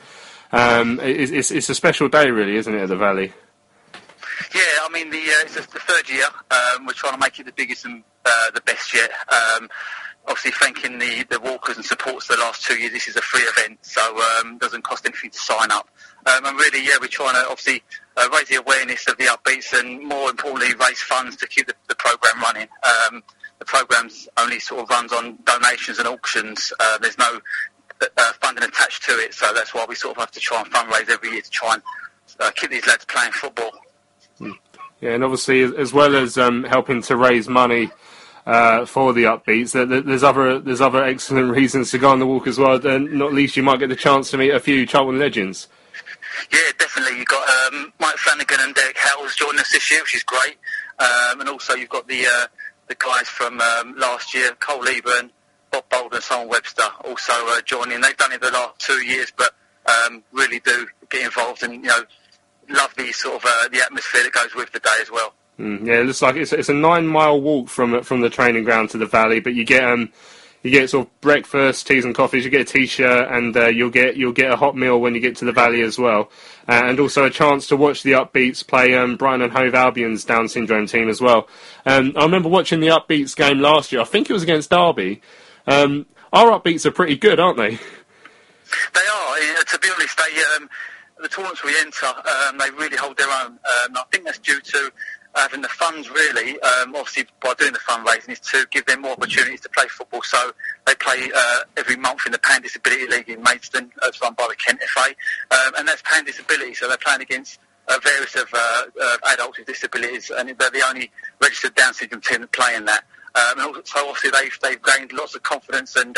Speaker 11: It's a special day, really, isn't it, at the Valley?
Speaker 17: Yeah, I mean, it's the third year. We're trying to make it the biggest and the best yet. Obviously, thanking the walkers and supporters the last 2 years. This is a free event, so it doesn't cost anything to sign up. And really, yeah, we're trying to obviously raise the awareness of the Upbeats and, more importantly, raise funds to keep the programme running. The programme's only sort of runs on donations and auctions. There's no funding attached to it, so that's why we sort of have to try and fundraise every year to try and keep these lads playing football.
Speaker 11: Yeah, and obviously, as well as helping to raise money for the upbeats. There's other excellent reasons to go on the walk as well, and not least you might get the chance to meet a few Charlton legends.
Speaker 17: Yeah, definitely. You've got Mike Flanagan and Derek Howells joining us this year, which is great. And also you've got the guys from last year, Cole Lieber, Bob Bolden and Simon Webster also joining. They've done it the last 2 years, but really do get involved and, love the sort of the atmosphere that goes with the day as well.
Speaker 11: Yeah, it looks like it's a 9-mile walk from the training ground to the Valley, but you get sort of breakfast, teas and coffees. You get a T-shirt, and you'll get a hot meal when you get to the Valley as well, and also a chance to watch the Upbeats play Brighton and Hove Albion's Down syndrome team as well. I remember watching the Upbeats game last year. I think it was against Derby. Our Upbeats are pretty good, aren't they?
Speaker 17: They are. To be honest, the tournaments we enter, they really hold their own. I think that's due to having the funds, really, obviously by doing the fundraising, is to give them more opportunities to play football. So they play every month in the Pan Disability League in Maidstone, it's run by the Kent FA, and that's Pan Disability, so they're playing against various of adults with disabilities, and they're the only registered Down syndrome team that play in that. And also, obviously, they've gained lots of confidence and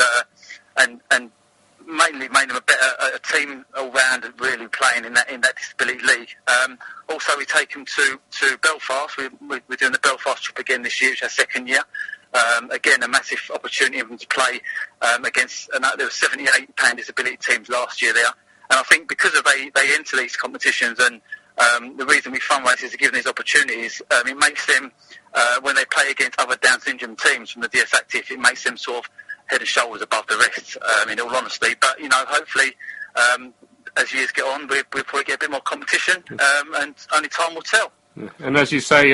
Speaker 17: mainly made them a team all round and really playing in that disability league. Also, we take them to Belfast. We're doing the Belfast trip again this year, which is our second year. Again, a massive opportunity for them to play against. There were 78 Pan disability teams last year there, and I think because of they enter these competitions and the reason we fundraise is to give them these opportunities. It makes them when they play against other Down syndrome teams from the DS Active, it makes them sort of head and shoulders above the rest, in all honesty. But, hopefully, as years get on, we'll probably get a bit more competition, and only time will tell.
Speaker 11: And as you say,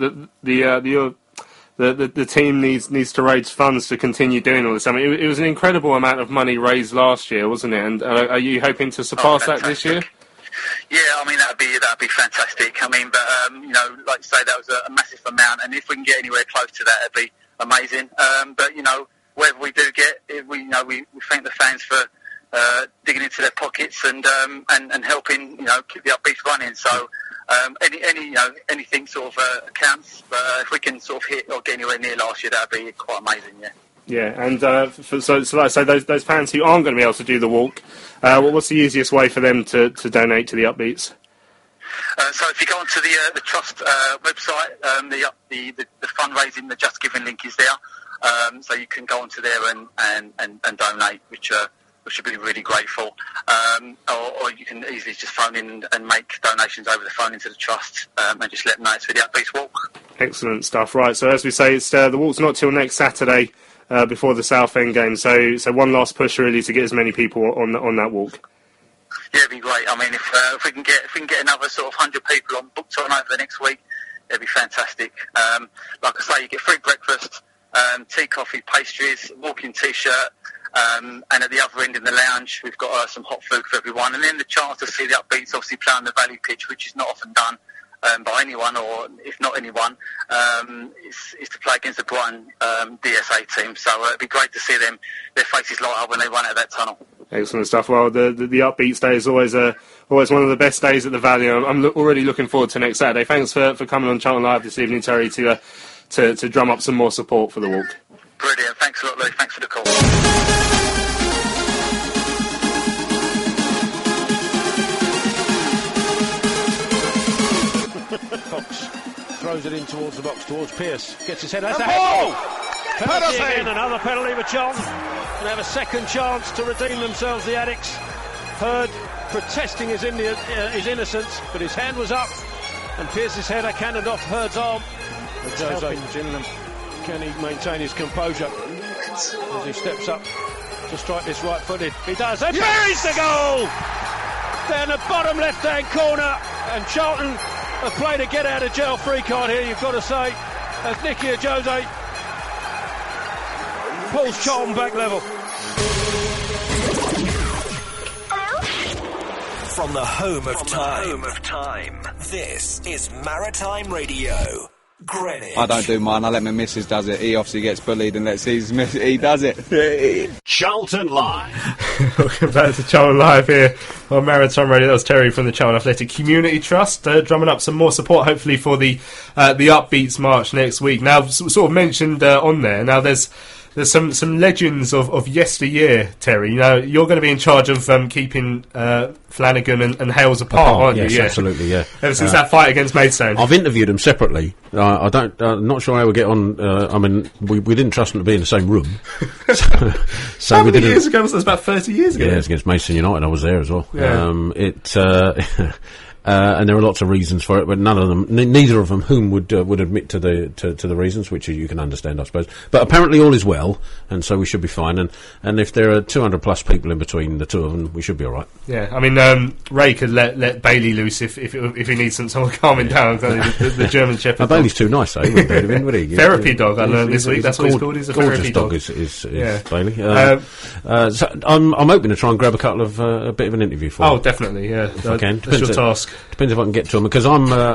Speaker 11: the team needs to raise funds to continue doing all this. I mean, it was an incredible amount of money raised last year, wasn't it? And are you hoping to surpass that this year?
Speaker 17: Yeah, I mean, that'd be fantastic. I mean, but, like you say, that was a massive amount, and if we can get anywhere close to that, it'd be amazing. But, whatever we do get, we thank the fans for digging into their pockets and helping keep the Upbeats running. So anything sort of counts. But if we can sort of hit or get anywhere near last year, that'd be quite amazing. Yeah.
Speaker 11: Yeah, and so like I say, those fans who aren't going to be able to do the walk, what's the easiest way for them to donate to the Upbeats?
Speaker 17: So if you go onto the Trust website, the fundraising, the Just Giving link is there. So you can go onto there and donate, which would be really grateful. Or you can easily just phone in and make donations over the phone into the Trust and just let them know it's for the Upbeats walk.
Speaker 11: Excellent stuff. Right, so as we say, it's the walk's not till next Saturday before the Southend game. So one last push really to get as many people on that walk.
Speaker 17: Yeah, it'd be great. I mean, if we can get another sort of 100 people booked on over the next week, it'd be fantastic. Like I say, you get free breakfast, tea, coffee, pastries, walking T-shirt, and at the other end in the lounge, we've got some hot food for everyone, and then the chance to see the Upbeats obviously play on the Valley pitch, which is not often done by anyone, or if not anyone, is to play against the Brighton DSA team. So it'd be great to see their faces light up when they run out of that tunnel. Excellent stuff. Well, the Upbeats day is always one of the best days at the Valley. I'm already looking forward to next Saturday. Thanks for coming on Charlton Live this evening, Terry, to drum up some more support for the walk. Brilliant. Thanks a lot, Lou. Thanks for the call.
Speaker 5: Cox throws it in towards the box, towards Pearce. Gets his head. That's a head. Penalty again, another penalty for Charlton. And have a second chance to redeem themselves, the Addicts. Hurd protesting his innocence, but his hand was up, and Pearce's header cannoned off Hurd's arm. Jose Gillingham, can he maintain his composure as he steps up to strike this right-footed? He does, and buries the goal! Down the bottom left-hand corner, and Charlton have played a get-out-of-jail free card here, you've got to say, as Nicky Jose pulls Charlton back level.
Speaker 4: From the home of time, this is Maritime Radio. Greenwich.
Speaker 16: I don't do mine, I let my missus does it. He obviously gets bullied and lets he does it.
Speaker 4: Charlton Live.
Speaker 7: Welcome back to Charlton Live here on Marathon Radio. That was Terry from the Charlton Athletic Community Trust, drumming up some more support hopefully for the Upbeats March next week. Now, sort of mentioned on there, now there's some legends of yesteryear, Terry. You know, you're going to be in charge of keeping Flanagan and Hales apart, aren't you?
Speaker 8: Yes,
Speaker 7: yeah,
Speaker 8: absolutely, yeah.
Speaker 7: Ever since that fight against Maidstone.
Speaker 8: I've interviewed them separately. I'm not sure how we get on. I mean, we didn't trust them to be in the same room. So
Speaker 7: how many years ago was that? About 30 years ago?
Speaker 8: Yeah, it was against Maidstone United. I was there as well.
Speaker 7: Yeah.
Speaker 8: And there are lots of reasons for it, but neither of them would admit to the reasons, which you can understand, I suppose. But apparently all is well, and so we should be fine. And if there are 200 plus people in between the two of them, we should be all right.
Speaker 7: Yeah, I mean, Ray could let Bailey loose if he needs someone calming down. The German Shepherd.
Speaker 8: Bailey's too nice, though. He wouldn't let him in, would he?
Speaker 7: Therapy dog. I learned this week. That's what he's called. He's a therapy dog.
Speaker 8: Is Bailey. So I'm hoping to try and grab a couple of a bit of an interview for.
Speaker 7: Oh, definitely. Yeah,
Speaker 8: if I can.
Speaker 7: That's your task.
Speaker 8: Depends if I can get to them, because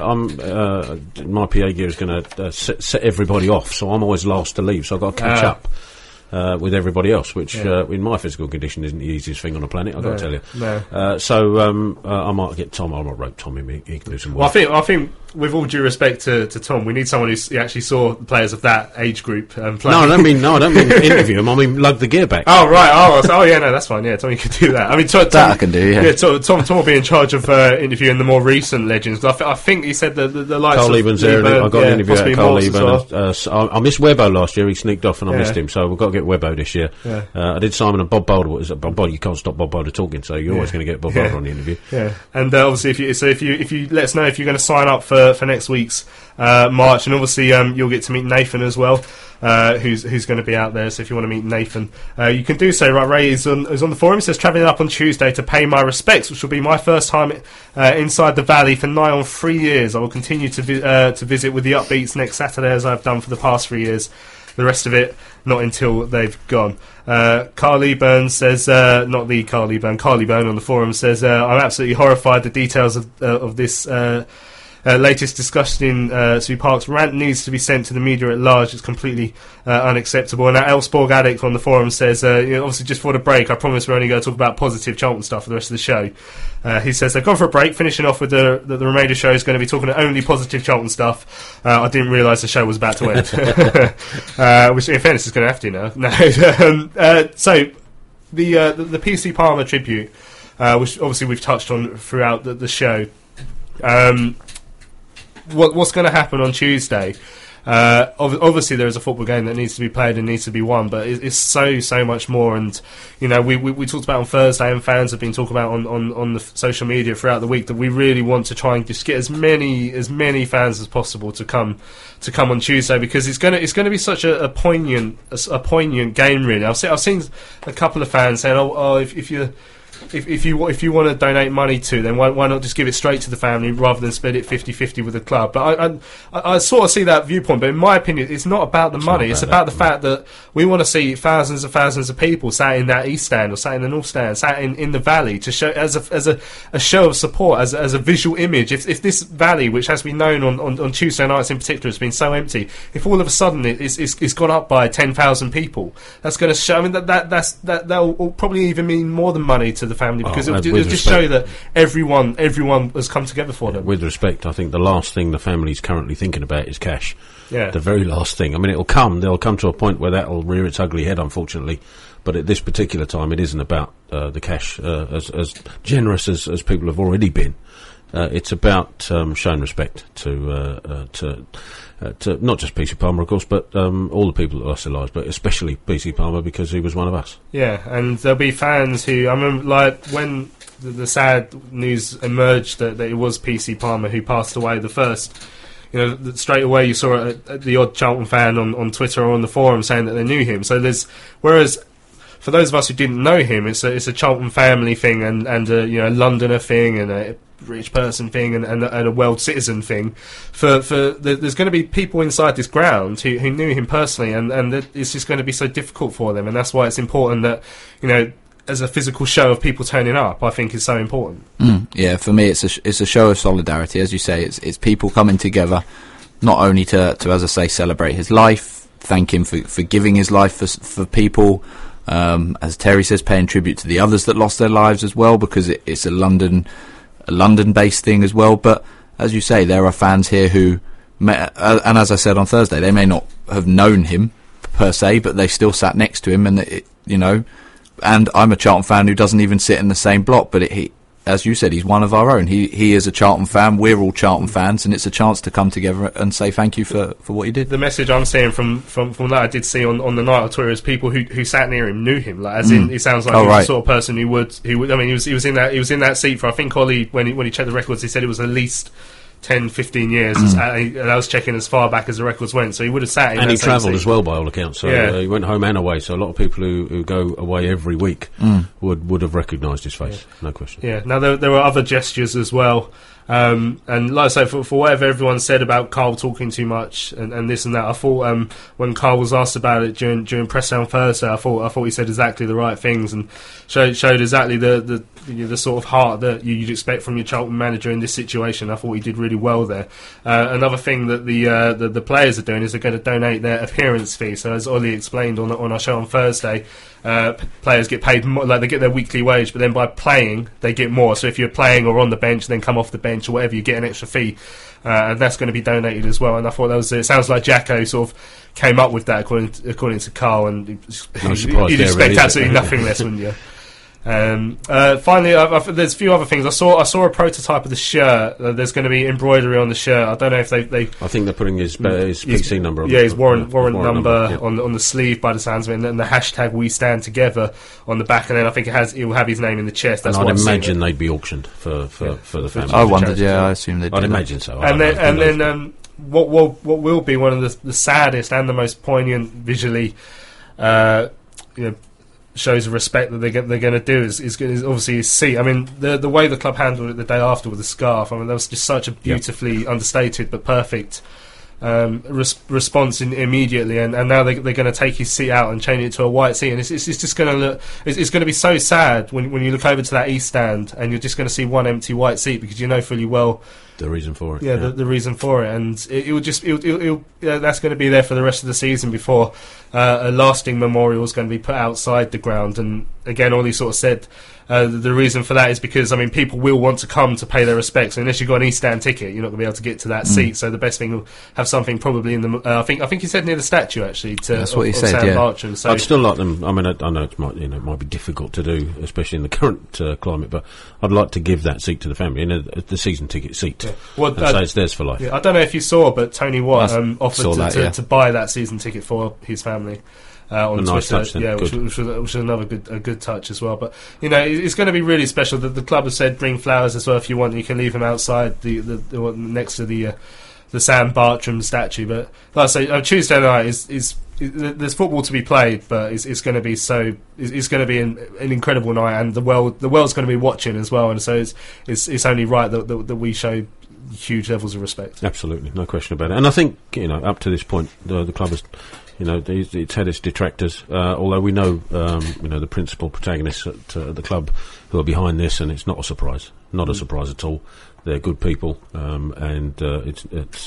Speaker 8: my PA gear is going to set everybody off, so I'm always last to leave, so I've got to catch up with everybody else, which in my physical condition isn't the easiest thing on the planet, I've got to tell you.
Speaker 7: No.
Speaker 8: So I might get Tom. I might rope Tom in. He can do some work.
Speaker 7: Well, I think with all due respect to Tom, we need someone who actually saw the players of that age group play.
Speaker 8: No, I don't mean interview them. I mean lug the gear back.
Speaker 7: Oh right. Oh yeah. No, that's fine. Yeah, Tom, you could do that. I mean, Tom,
Speaker 9: I can do. Yeah.
Speaker 7: Tom will be in charge of interviewing the more recent legends. I think he said the likes
Speaker 8: Carl
Speaker 7: of
Speaker 8: Lieben's there. I got an interview at Carl Lieben.
Speaker 7: Well.
Speaker 8: I missed Webbo last year. He sneaked off, and I missed him. So we've got to get Webbo this year.
Speaker 7: Yeah.
Speaker 8: I did Simon and Bob Boulder. What is it? Bob Boulder? You can't stop Bob Boulder talking, so you're always going to get Bob Boulder on the interview.
Speaker 7: Yeah. And obviously, if you let us know if you're going to sign up for next week's March, and obviously you'll get to meet Nathan as well, who's going to be out there. So if you want to meet Nathan, you can do so. Right, Ray is on the forum. He says, travelling up on Tuesday to pay my respects, which will be my first time inside the Valley for nigh on 3 years. I will continue to visit with the Upbeats next Saturday, as I've done for the past 3 years. The rest of it, not until they've gone. Carly Byrne says, not the Carly Byrne, Carly Byrne on the forum says, I'm absolutely horrified. The details of this latest discussion in Sue Park's rant needs to be sent to the media at large. It's completely unacceptable. And Elsborg Addict on the forum says, obviously just for the break, I promise we're only going to talk about positive Charlton stuff for the rest of the show. He says they've gone for a break, finishing off with the remainder show is going to be talking only positive Charlton stuff. I didn't realise the show was about to end. Which in fairness is going to have to now. No. So the PC Palmer tribute, which obviously we've touched on throughout the show. What's going to happen on Tuesday? Obviously, there is a football game that needs to be played and needs to be won, but it's so much more. And you know, we talked about on Thursday, and fans have been talking about on the social media throughout the week, that we really want to try and just get as many fans as possible to come on Tuesday, because it's going to be such a poignant game. Really, I've seen a couple of fans saying, "Oh, if you want to donate money to them, why not just give it straight to the family rather than split it 50-50 with the club?" But I sort of see that viewpoint, but in my opinion, it's not about the money. It's about the fact that we want to see thousands of people sat in that east stand or sat in the north stand, sat in the Valley, to show as a show of support, as a visual image. If this Valley, which has been known on Tuesday nights in particular, has been so empty, if all of a sudden it's gone up by 10,000 people, that's going to show. I mean, that will probably even mean more than money to the family, because it'll just show that everyone has come together for them.
Speaker 8: With respect, I think the last thing the family's currently thinking about is cash.
Speaker 7: Yeah.
Speaker 8: The very last thing. I mean, they'll come to a point where that'll rear its ugly head, unfortunately. But at this particular time, it isn't about the cash, as generous as people have already been. It's about showing respect to not just PC Palmer, of course, but all the people that lost their lives, but especially PC Palmer, because he was one of us.
Speaker 7: Yeah, and there'll be fans who, I remember, like, when the sad news emerged that it was PC Palmer who passed away, the first, straight away you saw the odd Charlton fan on Twitter or on the forum saying that they knew him. So whereas for those of us who didn't know him, it's a Charlton family thing and a Londoner thing and a rich person thing and a world citizen thing. There's going to be people inside this ground who knew him personally, and it's just going to be so difficult for them, and that's why it's important that, as a physical show of people turning up, I think is so important.
Speaker 9: Yeah, for me it's a show of solidarity, as you say. It's people coming together not only to as I say, celebrate his life, thank him for giving his life for people, as Terry says, paying tribute to the others that lost their lives as well, because it's a London-based thing as well. But as you say, there are fans here who, and as I said on Thursday, they may not have known him per se, but they still sat next to him, and and I'm a Charlton fan who doesn't even sit in the same block, but as you said, he's one of our own. He is a Charlton fan. We're all Charlton fans, and it's a chance to come together and say thank you for what he did.
Speaker 7: The message I'm seeing from that I did see on the night on Twitter is people who sat near him knew him. Like, as in, it sounds like he was the sort of person who would. I mean, he was in that seat for, I think, Ollie, when he checked the records, he said it was at least 10, 15 years, and I was checking as far back as the records went, so he would have sat in.
Speaker 8: And he travelled as well, by all accounts. So he went home and away. So a lot of people who go away every week would have recognised his face, no question.
Speaker 7: Yeah. Now there were other gestures as well, and like I say, for whatever everyone said about Carl talking too much and this and that, I thought when Carl was asked about it during press day on Thursday, I thought he said exactly the right things and showed exactly the sort of heart that you'd expect from your Charlton manager in this situation. I thought he did really well there. Another thing that the players are doing is they're going to donate their appearance fee. So as Ollie explained on our show on Thursday, players get paid more, like they get their weekly wage, but then by playing they get more. So if you're playing or on the bench, then come off the bench or whatever, you get an extra fee, and that's going to be donated as well. And I thought it sounds like Jacko sort of came up with that according to Carl, and you'd expect absolutely nothing less, wouldn't you? Finally, there's a few other things. I saw a prototype of the shirt. There's going to be embroidery on the shirt. I don't know if they
Speaker 8: I think they're putting his PC number on.
Speaker 7: Yeah, his warrant number on the sleeve by the sounds of it, and then the hashtag We Stand Together on the back, and then I think it will have his name in the chest. That's
Speaker 8: and I'd imagine they'd be auctioned for the family.
Speaker 9: I wondered, I assume they'd.
Speaker 8: I'd imagine so.
Speaker 7: And then what will be one of the saddest and the most poignant visually, shows of respect that they're going to do is obviously his seat. I mean, the way the club handled it the day after with the scarf, I mean, that was just such a beautifully understated but perfect response immediately, and now they're going to take his seat out and change it to a white seat, and it's just going to look, it's going to be so sad when you look over to that east stand and you're just going to see one empty white seat, because you know fully well
Speaker 8: the reason for it.
Speaker 7: The reason for it, and that's going to be there for the rest of the season before a lasting memorial is going to be put outside the ground. And again, Ollie sort of said the reason for that is because, I mean, people will want to come to pay their respects, and unless you've got an East Stand ticket, you're not going to be able to get to that seat. So the best thing will have something probably in the. I think he said near the statue actually.
Speaker 9: That's what he said.
Speaker 7: Sam Bartram. So
Speaker 8: I'd still like them. I mean, I know it might be difficult to do, especially in the current climate, but I'd like to give that seat to the family, the season ticket seat. Yeah.
Speaker 7: Well,
Speaker 8: so it's theirs for life.
Speaker 7: Yeah, I don't know if you saw, but Tony Watt offered to buy that season ticket for his family. On
Speaker 8: nice
Speaker 7: Twitter,
Speaker 8: touch, then.
Speaker 7: which was another good touch as well. But it's going to be really special. The club has said bring flowers as well if you want. You can leave them outside the next to the Sam Bartram statue. But like I say, Tuesday night is there's football to be played, but it's going to be it's going to be an incredible night, and the world's going to be watching as well. And so it's only right that we show huge levels of respect.
Speaker 8: Absolutely, no question about it. And I think up to this point, the club has. It's had its detractors, although we know, the principal protagonists at the club who are behind this, and it's not a surprise. Not a surprise at all. They're good people, and it's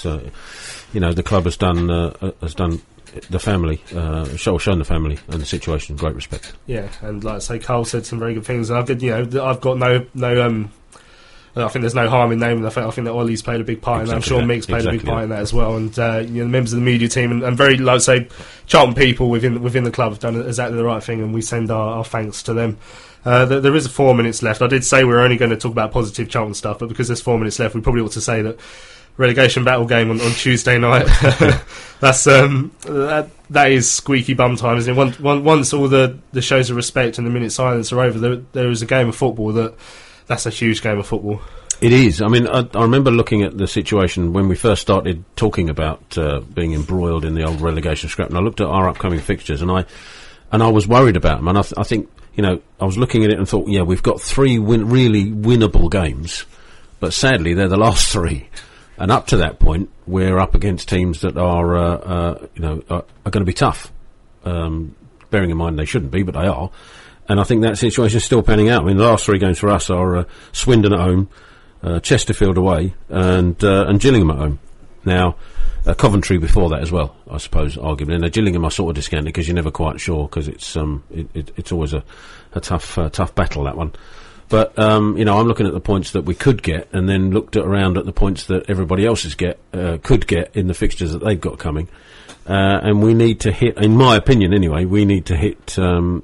Speaker 8: the club has done the family, shown the family and the situation great respect.
Speaker 7: Yeah, and like I say, Carl said some very good things, and I've got no. I think there's no harm in naming. I think that Ollie's played a big part in that. I'm sure Mick's played a big part in that as well. And the members of the media team and very, like I say, Charlton people within the club have done exactly the right thing, and we send our thanks to them. There is 4 minutes left. I did say we were only going to talk about positive Charlton stuff, but because there's 4 minutes left, we probably ought to say that relegation battle game on Tuesday night. That's that is squeaky bum time, isn't it? Once all the shows of respect and the minute silence are over, there is a game of football that's a huge game of football.
Speaker 8: It is. I mean, I remember looking at the situation when we first started talking about being embroiled in the old relegation scrap, and I looked at our upcoming fixtures, and I was worried about them. And I think, I was looking at it and thought, we've got 3 really winnable games, but sadly they're the last 3. And up to that point, we're up against teams that are going to be tough. Bearing in mind they shouldn't be, but they are. And I think that situation is still panning out. I mean, the last 3 games for us are Swindon at home, Chesterfield away, and Gillingham at home. Now, Coventry before that as well, I suppose, arguably. And Gillingham I sort of discounted because you're never quite sure, because it's always a tough battle, that one. But, I'm looking at the points that we could get, and then looked around at the points that everybody else could get in the fixtures that they've got coming. And we need to hit, in my opinion anyway, 51,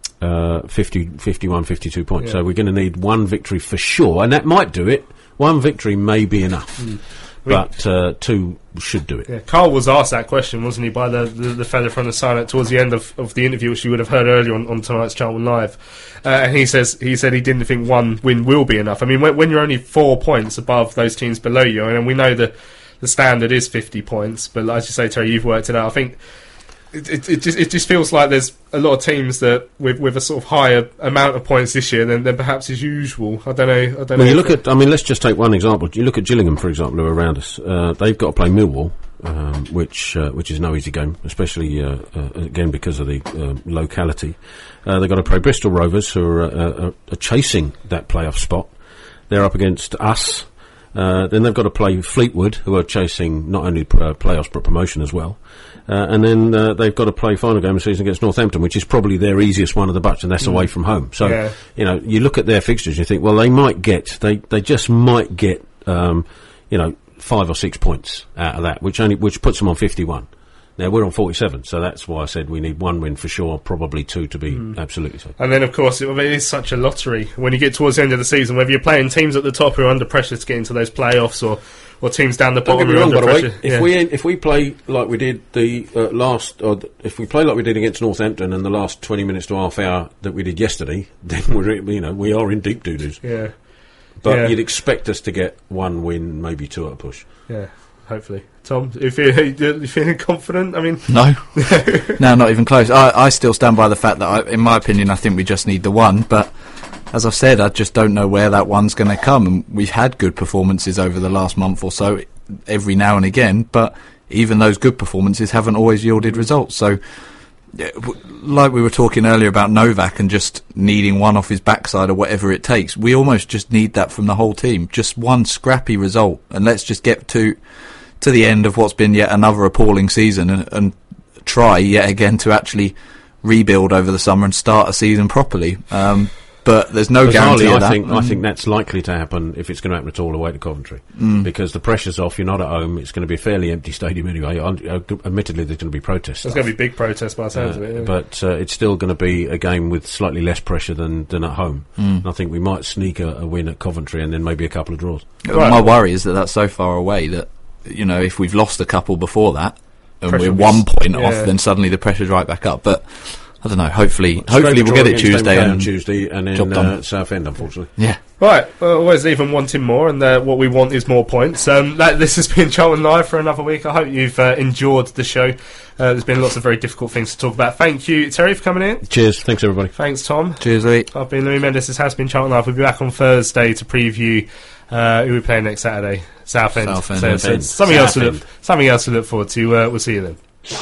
Speaker 8: 52 points.
Speaker 7: Yeah.
Speaker 8: So we're going to need one victory for sure, and that might do it. One victory may be enough. But two should do it.
Speaker 7: Yeah, Carl was asked that question, wasn't he, by the fella from the Sign towards the end of the interview, which you would have heard earlier on tonight's Charlton Live. And he said he didn't think one win will be enough. I mean, when you're only 4 points above those teams below you, and we know that the standard is 50 points, but as you say, Terry, you've worked it out. I think it just feels like there's a lot of teams that with a sort of higher amount of points this year than perhaps is usual. I don't know.
Speaker 8: Well, you look at, let's just take one example. You look at Gillingham, for example, who are around us. They've got to play Millwall, which is no easy game, especially again because of the locality. They've got to play Bristol Rovers, who are chasing that playoff spot. They're up against us. Then they've got to play Fleetwood, who are chasing not only playoffs but promotion as well. And then they've got to play final game of the season against Northampton, which is probably their easiest one of the bunch, and that's away from home. So, you look at their fixtures, you think, well, they just might get, 5 or 6 points out of that, which puts them on 51. Now, we're on 47, so that's why I said we need one win for sure, probably two to be absolutely safe.
Speaker 7: And then, of course, it is such a lottery when you get towards the end of the season, whether you're playing teams at the top who are under pressure to get into those playoffs, or teams down the bottom who are under pressure.
Speaker 8: If we play like we did if we play like we did against Northampton in the last 20 minutes to half hour that we did yesterday, then we are in deep doo-doos.
Speaker 7: Yeah.
Speaker 8: But you'd expect us to get one win, maybe two at a push.
Speaker 7: Yeah. Hopefully. Tom, you feeling confident? I mean...
Speaker 9: No. No, not even close. I still stand by the fact that, in my opinion, I think we just need the one, but as I've said, I just don't know where that one's going to come. And we've had good performances over the last month or so, every now and again, but even those good performances haven't always yielded results. So, like we were talking earlier about Novak and just needing one off his backside or whatever it takes, we almost just need that from the whole team. Just one scrappy result, and let's just get to the end of what's been yet another appalling season and try yet again to actually rebuild over the summer and start a season properly. But there's no guarantee of that.
Speaker 8: I think that's likely to happen if it's going to happen at all away to Coventry. Because the pressure's off, you're not at home, it's going to be a fairly empty stadium anyway. Admittedly, there's going to be protests.
Speaker 7: There's going to be big protests by the sounds of it. Yeah.
Speaker 8: But it's still going to be a game with slightly less pressure than at home. And I think we might sneak a win at Coventry and then maybe a couple of draws.
Speaker 9: My worry is that that's so far away that, if we've lost a couple before that and we're 1 point off, then suddenly the pressure's right back up. But I don't know. Hopefully we'll get it Tuesday
Speaker 8: and then Southend, unfortunately.
Speaker 9: Yeah.
Speaker 7: Right. Always even wanting more, and what we want is more points. This has been Charlton Live for another week. I hope you've enjoyed the show. There's been lots of very difficult things to talk about. Thank you, Terry, for coming in.
Speaker 8: Cheers. Thanks, everybody.
Speaker 7: Thanks, Tom.
Speaker 9: Cheers, Lee.
Speaker 7: I've been Louis Mendes. This has been Charlton Live. We'll be back on Thursday to preview who we play next Saturday. Southend. So something else to look forward to. We'll see you then.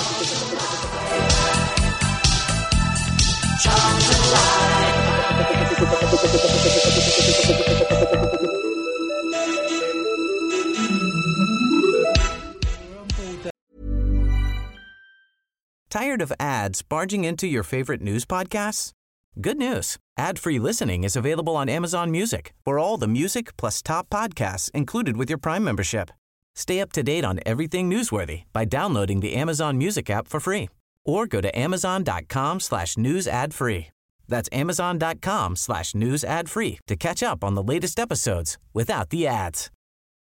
Speaker 15: Tired of ads barging into your favorite news podcasts? Good news. Ad-free listening is available on Amazon Music for all the music plus top podcasts included with your Prime membership. Stay up to date on everything newsworthy by downloading the Amazon Music app for free or go to amazon.com/news ad free. That's amazon.com/news ad free to catch up on the latest episodes without the ads.